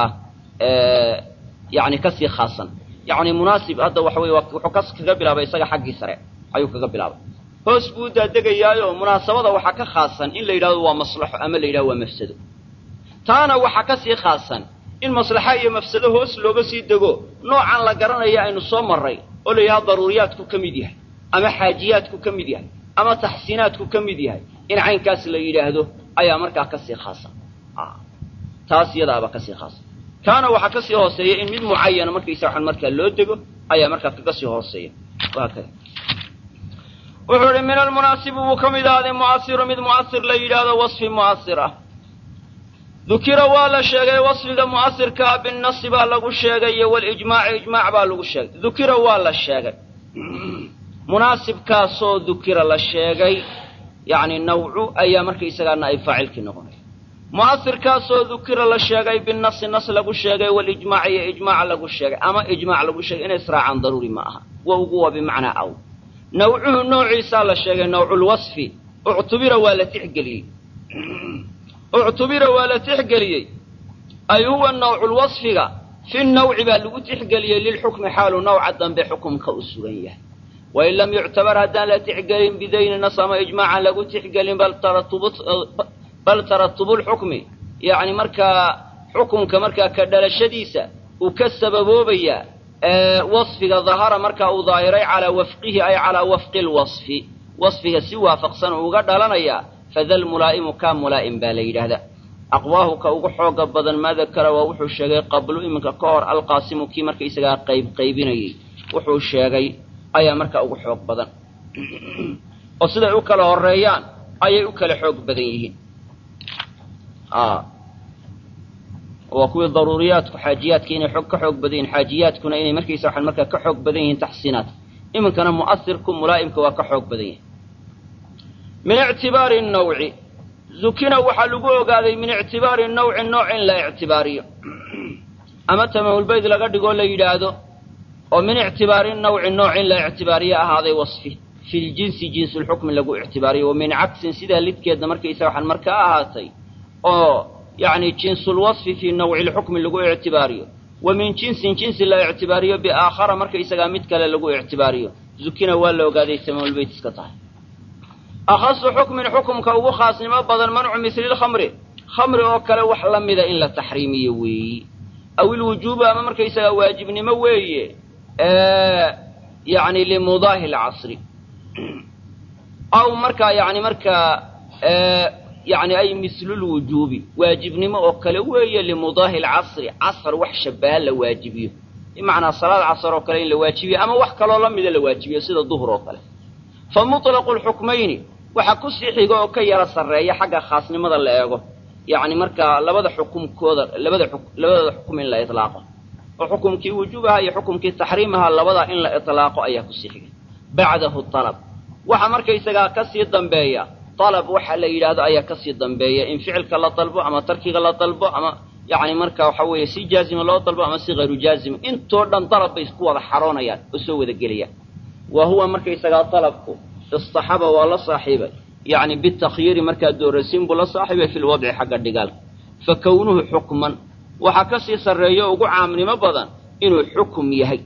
yacni kasii khaasan yacni munaasib hadda waxa weye wuxuu kaga bilaabay isaga xaggii sare ayuu kaga bilaabay hoos buu u daadegayaayo munaasabada waxaa ka khaasan in la yidhahdo waa maslaxo ama la yidhahdo waa mafsado taana waxaa kasii khaasan in maslaxa iyo mafsado hoos looga sii dego noocan la garanaya aynu soo marray oo la yidhahdo daruuriyaadku ka mid yahay ama xaajiyaadku ka mid yahay ama taxsiinaadku ka mid yahay in caynkaas la yidhaahdo ayaa markaa kasii khaasan taas iyadaaba kasii khaasan kaana waxaa ka sii hooseeya in mid mucayana markaysa waxaan markaa loo dego ayaa markaa kaga sii hooseeya waakada wuxuu ihi min almunaasibi wuu ka mid ahaaday mu'asiru mid mu'asir la yidhaahdo wasfi mu'asir ah dukira waa la sheegay wasfiga mu'asirkaa binnasi baa lagu sheegay iyo walijmaaci ijmaac baa lagu sheegay dukira waa la sheegay munaasibkaasoo dukira la sheegay yacni nawcu ayaa markaysagaa naa'ib faacilkii noqonaya mu'asirkaasoo dukira la sheegay binnasi nas lagu sheegay walijmaaci iyo ijmaac lagu sheegay ama ijmaac lagu sheegay inay israacaan daruuri ma aha wowgu waa bimacnaa aw nawcuhu noociisaa la sheegay nawculwasfi uctubira waa la tixgeliyey uctubira waa la tixgeliyey ay huwa nawculwasfiga fi nawci baa lagu tixgeliyey lilxukmi xaalu nawca dambe xukumka u sugan yahay wain lam yuctabar haddaan la tixgelin bidayni nas ama ijmaacan lagu tixgelin bal taratubu lxukmi yacni markaa xukumka markaa ka dhalashadiisa uu ka sababoobayaa wasfiga dahara markaa uu daahiray calaa wafqihi ay calaa wafqi lwasfi wasfiga si waafaqsan uga dhalanayaa fadal mulaa'imu kaa mulaa'im baa la yidhaahdaa aqwaahu ka ugu xooga badan maa dakara waa wuxuu sheegay qablu iminka ka hor alqaasimu kii markaysagaa qaybinayey wuxuu sheegay ayaa markaa ugu xoog badan oo siday u kala horeeyaan ayay u kala xoog badan yihiin waa kuwii daruuriyaadku xaajiyaadka inay ka xoog badan yihiin xaajiyaadkuna inay markaysa waxaan markaa ka xoog badan yihiin taxsiinaadka iminkana mu'asirku mulaa'imka waa ka xoog badan yahay min ictibaari nawci zukina waxaa lagu ogaaday min ictibaari nawci nooc in la ictibaariyo ama tamamulbayd laga dhigoo la yidhaahdo oo min ictibaari nawci nooc in la ictibaariyo ahaaday wasfi fi ljinsi jinsulxukmi lagu ictibaariyo wa min cagsin sidaa lidkeedna markaysa waxaan markaa ahaatay oo yacni jinsulwasfi fii nawci lxukmi lagu ictibaariyo wa min jinsin jinsi la ictibaariyo biaakhara markaysagaa mid kale lagu ictibaariyo zukina waa la ogaaday tamamulbayd iska tahay akhasu xukmin xukumka ugu khaasnimo badan mancu misli lkhamri khamri oo kale wax la mida in la taxriimiyo weeyi aw ilwujuubu ama markaysagaa waajibnimo weeye yacni limudaahi alcasri aw markaa yani markaa yani ay mislulwujuubi waajibnimo oo kale weeye limudaahi alcasri casr wax shabaha la waajibiyo bimacnaa salaad casr oo kale in la waajibiyo ama wax kaloo la mida la waajibiyo sida duhr oo kale fa muطlaqu lxukmayni waxaa ku sii xiga oo ka yara sarreeya xagga khaasnimada la eego yacni markaa labada xukumkooda labada xukum in la itlaaqo oo xukumkii wujuubaha iyo xukumkii taxriimaha labadaa in la itlaaqo ayaa ku sii xigay bacdahu alab waxa markaysagaa ka sii dambeeya alab waxa la yidhaahdo ayaa ka sii dambeeya in ficilka la dalbo ama tarkiga la dalbo ama yacni marka waxa weeye si jaazima loo dalbo ama si hayru jaazima intoo dhan dalab bay isku wada xaroonayaan oo soo wada gelayaan wa huwa markaysagaa dalabku istaxaba waa la saaxiibay yacni bitakyiiri markaa doorasiin buu la saaxiibay fi lwadci xagga dhigaalka fa kownuhu xukman waxaa ka sii sarreeya ugu caamnimo badan inuu xukum yahay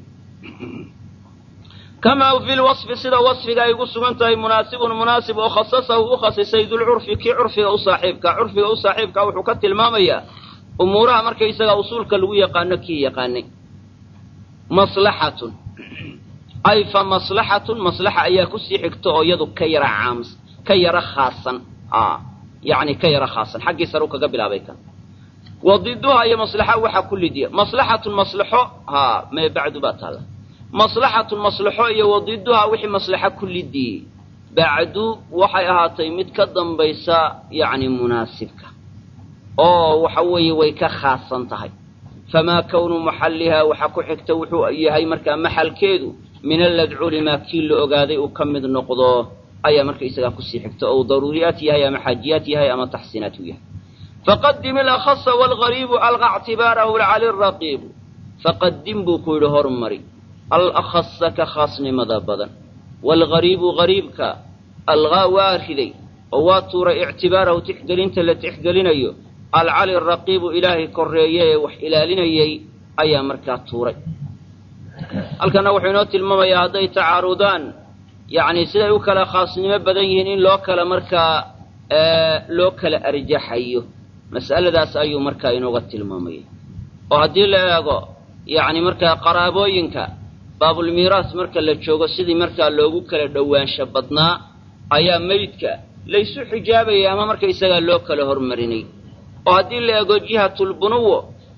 kamaa fi lwasfi sida wasfiga ay ugu sugan tahay munaasibun munaasib oo khasasahu u khasisay dulcurfi kii curfiga u saaxiibka wuxuu ka tilmaamayaa umuuraha markaysagaa usuulka lagu yaqaano kii yaqaanay maslaxatun ay fa maslaxatun maslaxa ayaa kusii xigta oo iyadu ka yara khaasan yacni ka yara khaasan xaggii sare u kaga bilaabay kan wadiduha iyo maslaxa waxaa ku lidiya maslaxatun maslaxo mee bacdu baa taala maslaxatun maslaxo iyo wadiduha wixii maslaxa ku lidiyey bacdu waxay ahaatay mid ka dambaysa yacni munaasibka oo waxa weeye way ka khaasan tahay famaa kownu maxalliha waxaa ku xigta wuxuu yahay markaa maxalkeedu min aladcuuli maa kii la ogaaday uu ka mid noqdo ayaa markaysagaa kusii xigta ou daruuriyaat yahay ama xaajiyaat yahay ama taxsiinaat u yahay faqadim alakhasa waalgariibu alqa ctibaarahu cali raqiibu faqadim buu ku yidhi hormari alakhasa ka khaasnimada badan waalgariibu gariibka alqaa waa riday oo waa tuuray ictibaarahu tixgelinta la tixgelinayo alcali raqiibu ilaahay korreeye ee wax ilaalinayay ayaa markaa tuuray halkana wuxuu inoo tilmaamayaa hadday tacaarudaan yacni siday u kala khaasnimo badan yihiin in loo kala markaa loo kala arjaxayo mas'aladaas ayuu markaa inooga tilmaamaya oo haddii la eego yacni markaa qaraabooyinka baabulmiiraas marka la joogo sidii markaa loogu kala dhowaansho badnaa ayaa meydka laysu xijaabaya ama markaysagaa loo kala hormarinay oo haddii la eego jihatulbunuwo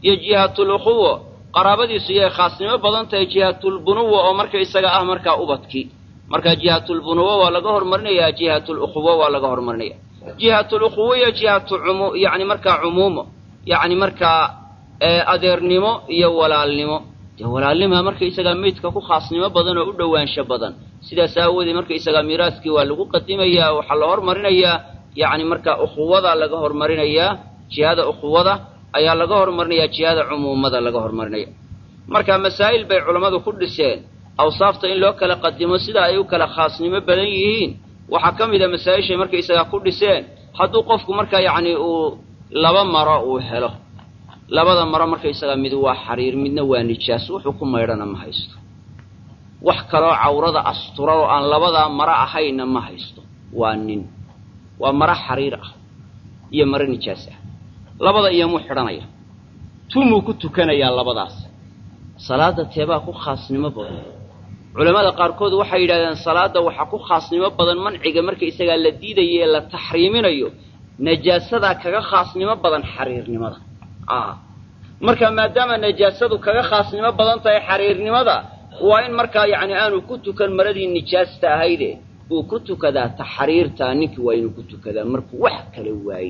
iyo jihaatulukhuwa qaraabadiisu iyay khaasnimo badan tahay jihaatulbunuwa oo marka isaga ah markaa ubadkii marka jihaatulbunuwa waa laga hormarinayaa jihaatulukhuwa waa laga hormarinaya jihaatulukhuwa iyo yani markaa cumuumo yani markaa adeernimo iyo walaalnimo dee walaalnimaa marka isagaa meydka ku khaasnimo badan oo u dhowaansho badan sidaas aawoodee marka isagaa miiraaskii waa lagu qadimayaa waxaa la hormarinayaa yani markaa ukhuwada laga hormarinayaa jihada ukhuwada ayaa laga hormarinayaa jihada cumuumada laga hormarinaya marka masaa'il bay culammadu ku dhiseen awsaafta in loo kala qadimo sida ay u kala khaasnimo badan yihiin waxaa ka mid a masaa-ishay markaysagaa ku dhiseen hadduu qofku markaa yacni uu laba maro uu helo labada maro markaysagaa mid waa xariir midna waa nijaas wuxuu ku maydhana ma haysto wax kaloo cawrada astura oo aan labadaa maro ahayna ma haysto waa nin waa maro xariir ah iyo maro nijaas ah labada iyomuu xidhanaya tumuu ku tukanayaa labadaas salaada teebaa ku khaasnimo badan culamada qaarkood waxay yidhahdeen salaada waxaa ku khaasnimo badan manciga marka isagaa la diidayo ee la taxriiminayo najaasadaa kaga khaasnimo badan xariirnimada marka maadaama najaasadu kaga khaasnimo badan tahay xariirnimada waa in markaa yacni aanu ku tukan maradii nijaasta ahayde uu ku tukadaa taxriirtaa ninkii waa inuu ku tukadaa markuu wax kala waaye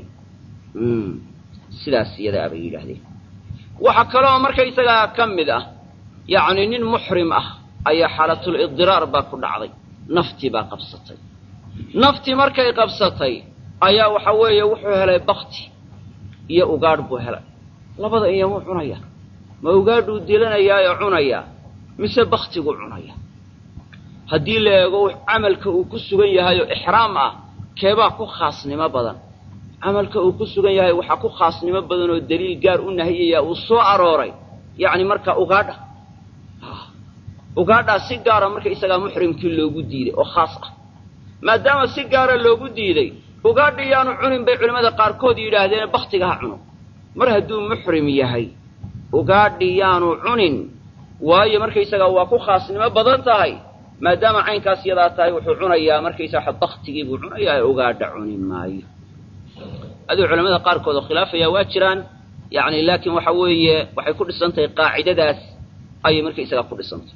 sidaas iyadaa bay yidhaahdeen waxaa kaloo markaysagaa ka mid ah yacni nin muxrim ah ayaa xaalatul idiraar baa ku dhacday naftii baa qabsatay naftii markay qabsatay ayaa waxa weeye wuxuu helay bakti iyo ugaadh buu helay labada iyomuu cunaya ma ugaadhuu dilanayaayoo cunaya mise baktiguu cunaya haddii la eego camalka uu ku sugan yahay oo ixraam ah keebaa ku khaasnimo badan camalka uu ku sugan yahay waxaa ku khaasnimo badan oo daliil gaar u nahiyaya uu soo arooray yacni marka ugaadhaa si gaara marka isagaa muxrimkii loogu diiday oo khaas ah maadaama si gaara loogu diiday ugaadha yaanu cunin bay culimmada qaarkood yidhaahdeen baktiga ha cuno mar hadduu muxrim yahay ugaadhi yaanu cunin waayo markaysagaa waa ku khaasnimo badan tahay maadaama caynkaas yadaa tahay wuxuu cunayaa markaysaga baktigii buu cunayaa ee ugaadha cuni maayo aduu culamada qaarkood oo khilaafaya waa jiraan yacni laakiin waxa weeye waxay ku dhisan tahay qaacidadaas ayay markaysagaa ku dhisantay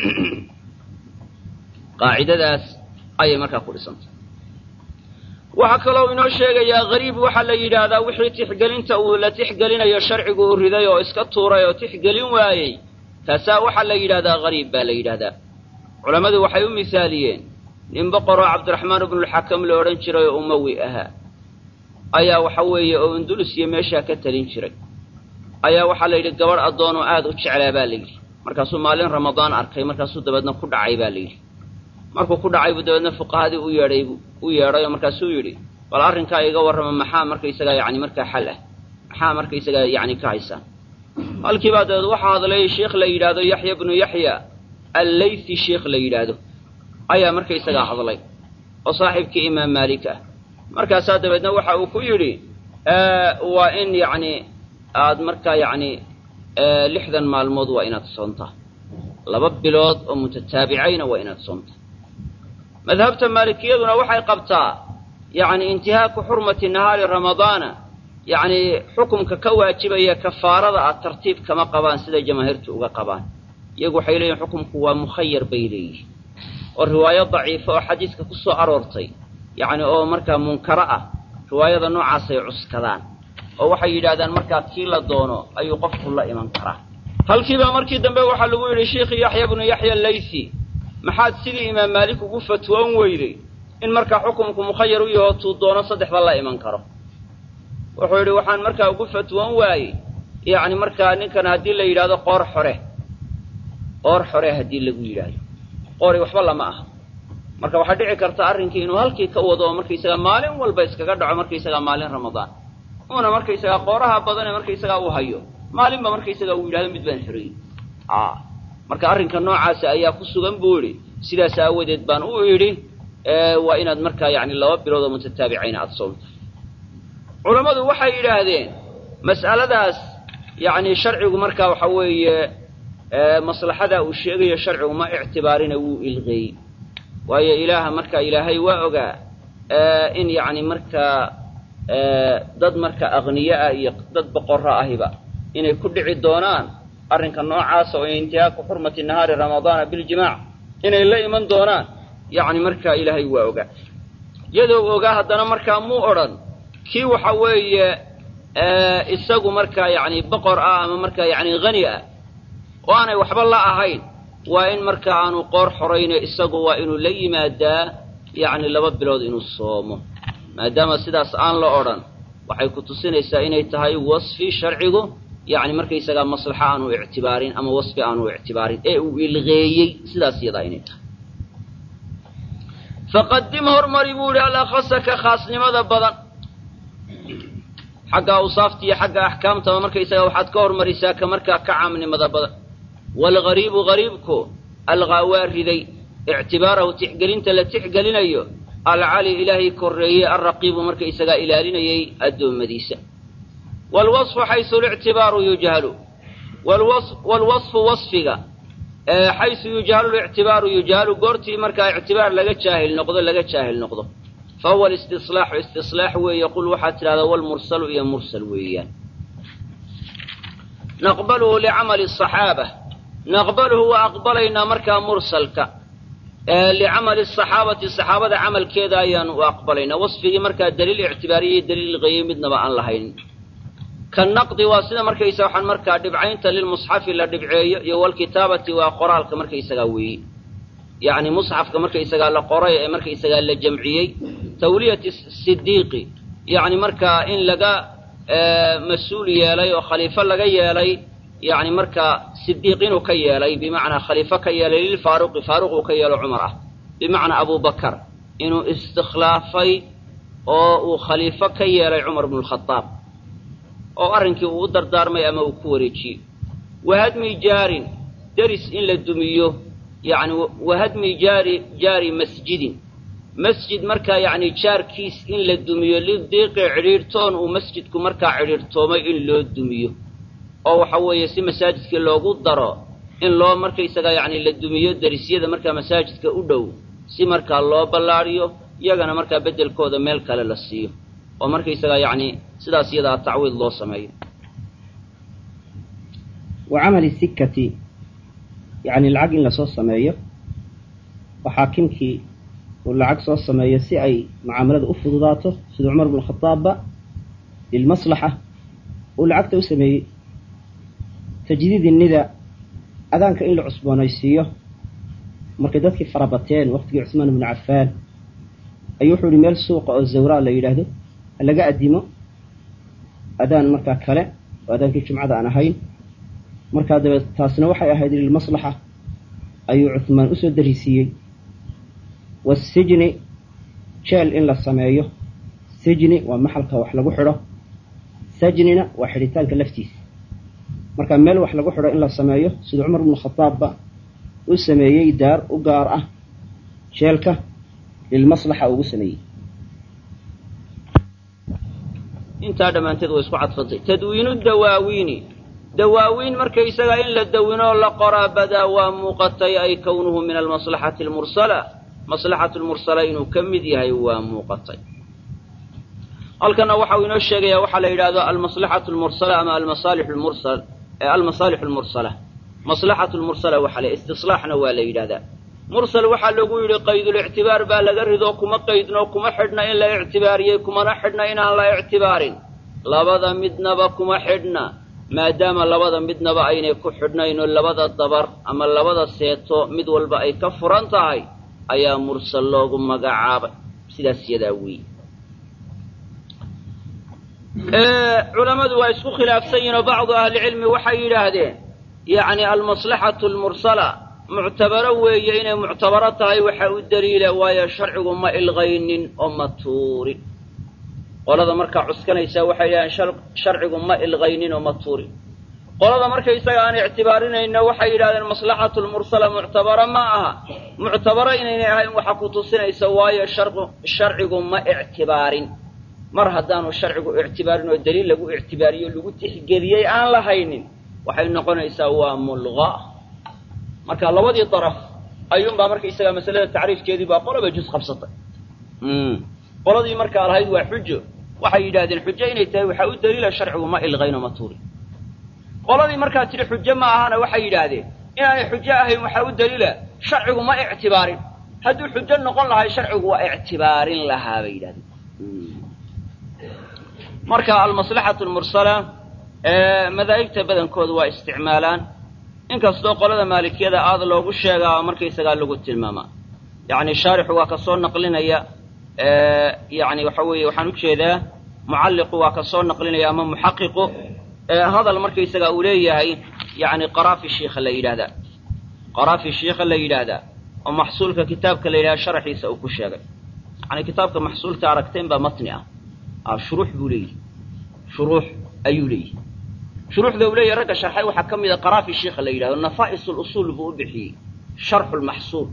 qaacidadaas ayay markaa ku dhisantay waxaa kaloo inoo sheegayaa hariib waxaa la yidhaahdaa wixii tixgelinta uu la tixgelinayo sharcigu uu riday oo iska tuuray oo tixgelin waayey taasaa waxaa la yidhahdaa hariib baa la yidhaahdaa culammadu waxay u misaaliyeen nin boqoroo cabdiraxmaan ibnulxakam la odhan jiray oo umawi ahaa ayaa waxa weeye oo undulus iyo meeshaa ka talin jiray ayaa waxaa la yidhi gabadh addoonoo aad u jeclaa baa la yidhi markaasuu maalin ramadaan arkay markaasuu dabeedna ku dhacay baa la yidhi markuu ku dhacay buu dabeedna fuqahadii u yeedhay oo markaasuu yidhi bal arrinkaa iga warrama maxaa markaysagaa yacni markaa xal ah maxaa markaysagaa yacni ka haysaan halkii baa dabeed waxaa hadlay sheikh la yidhaahdo yaxya bnu yaxya allaythi sheikh la yidhaahdo ayaa markaysagaa hadlay oo saaxiibkii imaam maalik ah markaasaa dabeedna waxa uu ku yidhi waa in yacni aad markaa yacni 60 maalmood waa inaad soontaa 2 bilood oo mutataabicayna waa inaad soontaa madhabta maalikiyaduna waxay qabtaa yacni intihaaku xurmati nahaari ramadaana yacni xukumka ka waajibaya kafaarada ah tartiib kama qabaan sida jamaahiirtu uga qabaan iyagu waxay leeyihin xukumku waa mukhayar bay leeyihin oo riwaayo daciifa oo xadiiska ku soo aroortay yacni oo markaa munkaro ah riwaayada noocaasay cuskadaan oo waxay yidhaahdaan markaa kii la doono ayuu qofku la iman karaa halkiibaa markii dambe waxaa lagu yidhi sheikhi yaxya bnu yaxya laythi maxaad sidii imaam maalik ugu fatwoon weyday in markaa xukumku mukhayar u yaho tuu doono 3 la iman karo wuxuu yidhi waxaan markaa ugu fatwoon waayey yacni markaa ninkan haddii la yidhaahdo qoor xore haddii lagu yidhaahdo qoori waxba lama aha marka waxaa dhici karta arrinkii inuu halkii ka wado oo markaysagaa maalin walba iskaga dhaco markaysagaa maalin ramadaan una markaysagaa qooraha badanee markaysagaa uu hayo maalinba markaysagaa uu yidhahdo mid baan xoreyey marka arrinka noocaasi ayaa ku sugan buu yidhi sidaas aawadeed baan u idhi waa inaad markaa yacni 2 bilood oo mutataabicayna aada soomta culammadu waxay yidhaahdeen mas'aladaas yacni sharcigu markaa waxa weeye maslaxada uu sheegayo sharcigu ma ictibaarina wuu ilqeeyey waayo ilaaha markaa ilaahay waa ogaa in yacni markaa dad marka aqniyo ah iyo dad boqorro ahiba inay ku dhici doonaan arrinka noocaasa oo intihaaku xurmati nahaari ramadaana biljimaac inay la iman doonaan yacni markaa ilaahay waa ogaa iyadoo ogaa haddana markaa muu odhan kii waxa weeye isagu markaa yacni boqor ah ama markaa yacni hani ah oo aanay waxba la ahayn waa in markaa aanu qoor xorayno isagu waa inuu la yimaadaa yacni 2 bilood inuu soomo maadaama sidaas aan la odhan waxay ku tusinaysaa inay tahay wasfi sharcigu yacni markaysagaa maslaxa aanu ictibaarin ama wasfi aanu ictibaarin ee uu ilqeeyey sidaas iyadaa inay tahay faqadim hormari buu yidhi alakhasaka khaasnimada badan xagga awsaafta iyo xagga axkaamtaba markaysagaa waxaad ka hormarisaa ka markaa ka caamnimada badan waalghariibu gariibku alqaa waa riday ictibaarahu tixgelinta la tixgelinayo alcali ilaahay korreeyey alraqiibu markaysagaa ilaalinayay addoommadiisa waalwasfu xaysu lictibaaru yujhalu waalwasfu wasfiga xaysu yujhalu lictibaaru yujhalu goortii markaa ictibaar laga jaahil noqdo fahuwa alistislaaxu istislaax weeye qul waxaad tidhahdaa walmursalu iyo mursal weeyaan naqbaluhu licamali asaxaaba naqbaluhu waa aqbalaynaa markaa mursalka licamali asaxaabati saxaabada camalkeeda ayaanu u aqbalaynaa wasfigii markaa daliil ictibaariyey daliil ilqeeyey midnaba aan lahaynin kanaqdi waa sida markaysa waxaan markaa dhibcaynta lilmusxafi la dhibceeyo iyo walkitaabati waa qoraalka markaysagaa weeye yacni musxafka markaysagaa la qoray ee markaysagaa la jamciyey tawliyati sidiiqi yacni markaa in laga mas-uul yeelay oo khaliifo laga yeelay yacni markaa sidiiq inuu ka yeelay bimacnaa khaliifo ka yeelay lilfaaruqi faaruq uu ka yeelo cumar ah bimacnaa abubakar inuu istikhlaafay oo uu khaliifo ka yeelay cumar bnu lkhadaab oo arrinkii uu u dardaarmay ama uu ku wareejiyey wahadmi jaarin deris in la dumiyo yacni wahadmi jaari masjidin masjid markaa yacni jaarkiis in la dumiyo lidiiqi cidhiirtoon uu masjidku markaa cidhiirtoomay in loo dumiyo oo waxa weeye si masaajidkii loogu daro in loo markaysagaa yacni la dumiyo derisyada markaa masaajidka u dhow si markaa loo ballaadhiyo iyagana markaa beddelkooda meel kale la siiyo oo markaysagaa yacni sidaas iyadaa tacwiid loo sameeyo
wa camali sikati yacni lacag in lasoo sameeyo oo xaakimkii uu lacag soo sameeyo si ay mucaamalada u fududaato sida cumar bnu khadaabba lilmaslaxa uu lacagta u sameeyey tajdiidi nida adaanka in la cusboonaysiiyo markay dadkii farabateen waqtigii cusmaan ibnu cafaan ayuu wuxuu yihi meel suuqa oo zawraa la yidhaahdo laga addimo adaan markaa kale oo adaankii jumcada aan ahayn markaa dabeed taasna waxay ahayd lilmaslaxa ayuu cuhmaan usoo darisiiyey wasijni jeel in la sameeyo sijni waa maxalka wax lagu xidho sajnina waa xidhitaanka laftiisa markaa meel wax lagu xidho in la sameeyo sida cumar bnu khadaabba u sameeyey daar u gaar ah jeelka lilmaslaxa ugu sameeyey
intaa dhammaanteed way isku cadfantay tadwiinu dawaawiini dawaawiin markaysagaa in la dawinoo la qoraa badaa waa muuqatay ay kownuhu min almaslaxati almursala maslaxatu lmursala inuu ka mid yahay waa muuqatay halkana waxau inoo sheegayaa waxaa la yidhaahdo almaslaxatu lmursala ama almasaalix lmursal almasaalix almursala maslaxatu lmursala waxaa la istislaaxna waa la yidhahdaa mursal waxaa lagu yidhi qaydulictibaar baa laga ridoo kuma qaydno kuma xidhna in la ictibaariyey kumana xidhna inaan la ictibaarin labada midnaba kuma xidhna maadaama labada midnaba aynay ku xidhnayn oo labada dabar ama labada seeto mid walba ay ka furan tahay ayaa mursal loogu magacaabay sidaas yadaa weeye culammadu waa isku khilaafsan yihin oo bacdu ahlicilmi waxay yidhaahdeen yacni almaslaxatu almursala muctabaro weeye inay muctabaro tahay waxaa u daliila waayo sharcigu ma ilqaynin oo ma tuurin qolada markaa cuskanaysaa waxay yidhahdeen sharcigu ma ilqaynin oo ma tuurin qolada markaysaga aan ictibaarinayno waxay yidhahdeen maslaxatu lmursala muctabaro ma aha muctabaro inaynay ahayn waxa ku tusinaysa waayo sharcigu ma ictibaarin mar haddaanu sharcigu ictibaarin oo daliil lagu ictibaariyo lagu tixgeliyey aan lahaynin waxay noqonaysaa waa mulqa marka labadii daraf ayuunbaa markaysagaa masalada tacriifkeedii baa qolaba juz qabsatay qoladii markaa lahayd waa xujo waxay yidhahdeen xujo inay tahay waxaa u daliila sharcigu ma ilqayno ma tuurin
qoladii markaa tidhi xujo ma ahana waxay yidhaahdeen inaanay xujo ahayn waxaa u daliila sharcigu ma ictibaarin hadduu xujo noqon lahay sharcigu waa ictibaarin lahaa bay yidhahdeen marka almaslaxatu almursala madaahibta badankooda waa isticmaalaan inkastoo qolada maalikiyada aad loogu sheegaa markaysagaa lagu tilmaamaa yacni shaarixu waa ka soo naqlinaya yani waxa weeye waxaan ujeedaa mucalliqu waa ka soo naqlinaya ama muxaqiqu hadal markaysagaa uu leeyahay yani qaraafi shiikha la yidhaahdaa qaraafi shiikha la yidhaahdaa oo maxsuulka kitaabka la yidhahda sharaxiisa uu ku sheegay yani kitaabka maxsuulka aragteen baa matni ah shuruux buu leeyahy shuruux ayuu leeyahy shuruuxda uu leeyahay ragga sharxay waxaa ka mid a qaraafi shiikha la yidhahdo nafaa'is usuul buu u bixiyey sharxu lmaxsuul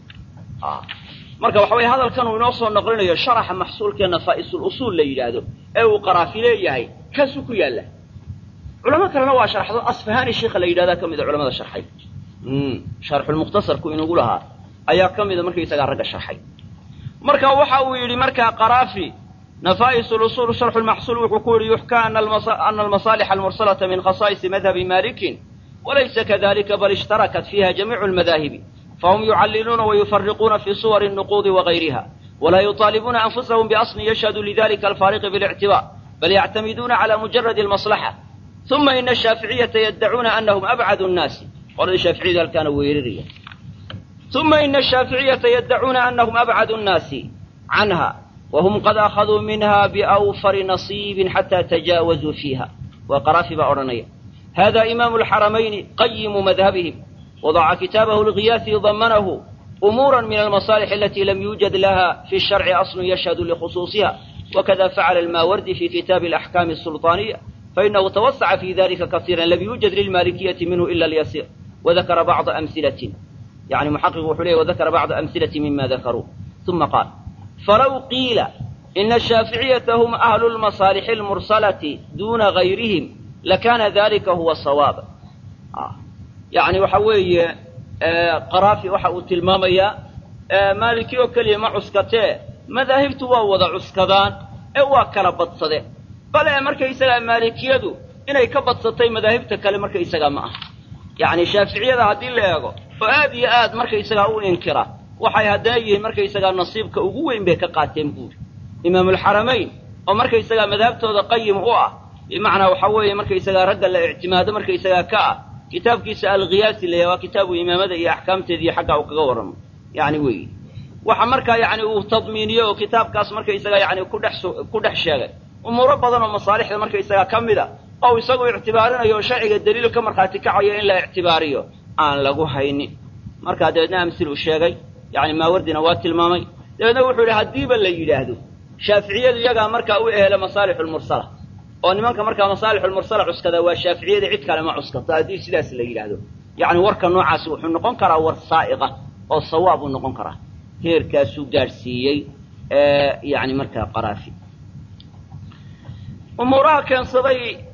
marka waxa weye hadalkan uu inoo soo noqlinayo sharaxa maxsuulkee nafaa'is usuul la yidhaahdo ee uu qaraafi leeyahay kaasuu ku yaalla culamo kalena waa sharxdo asfahani shiikha la yidhahdaa ka mid a culamada sharxay sharxulmukhtasarku inugu lahaa ayaa ka mida markaysagaa ragga sharxay marka waxa uu yidhi markaa qaraafi نفائس الأصول شرح المحصول وحكور يحكى أن المصالح المرسلة من خصائص مذهب مالك وليس كذلك بل اشتركت فيها جميع المذاهب فهم يعللون ويفرقون في صور النقوض وغيرها ولا يطالبون أنفسهم بأصل يشهد لذلك الفارق بالاعتبار بل يعتمدون على مجرد المصلحة ثم إن الشافعية يدعون أنهم أبعد الناس قال الشافعية كانوا ويريا ثم إن الشافعية يدعون أنهم أبعد الناس عنها وهم قد أخذوا منها بأوفر نصيب حتى تجاوزوا فيها وقرافي بأورانية هذا إمام الحرمين قيم مذهبهم وضع كتابه الغياث ضمنه أمورا من المصالح التي لم يوجد لها في الشرع أصل يشهد لخصوصها وكذا فعل الماوردي في كتاب الأحكام السلطانية فإنه توسع في ذلك كثيرا لم يوجد للمالكية منه إلا اليسير وذكر بعض أمثلة يعني محقق حليه وذكر بعض أمثلة مما ذكروا ثم قال فلو قيل إن الشافعية هم أهل المصالح المرسلة دون غيرهم لكان ذلك هو الصواب يعني وحوي قرافي وحاوت المامية مالكي وكلمة عسكته مذاهبت ووضع عسكدان اوا كلا بدصده بل markay isaga maalikiyadu inay ka badsatay madaahibta kale markay isaga ma ah yani shaafiiciyada hadii la eego oo aad iyo aad markay isaga u inkira waxay hadeeyeen markay isaga nasiibka ugu weyn bay ka qaateen buur imaam al-haramayn oo markay isaga madhabtooda qayim u ah bimaana waxa weeye markay isaga ragga la ictimaado markay isaga ka kitaabkiisa al-ghiyaas leeyahay kitaabu imaamada iyo ahkaamteedii xagga uu kaga waramo yani weey waxa markaa yani uu tadmiiniyo kitaabkaas markay isaga yani ku dhex sheegay umuro badan oo masaalixda markay isaga kamida oo isagu ictibaarinayo sharciga daliil ka marxaati kacayo in la ictibaariyo aan lagu haynin marka deedna amsil u sheegay yani maawardina waa tilmaamay deedna wuxuu yiri hadiiba la yiraahdo shaafiiciyadu iyaga marka u ehelay masaalixul mursala oo nimanka marka masaalixul mursala cuskada waa shaafiiciyada cid kale ma cuskata hadii sidaas la yiraahdo yani warka noocaas wuxuu noqon karaa war saa'iqa oo sawaab u noqon karaa heerkaas uu gaarsiiyay yani marka qaraafi umuraha keensaday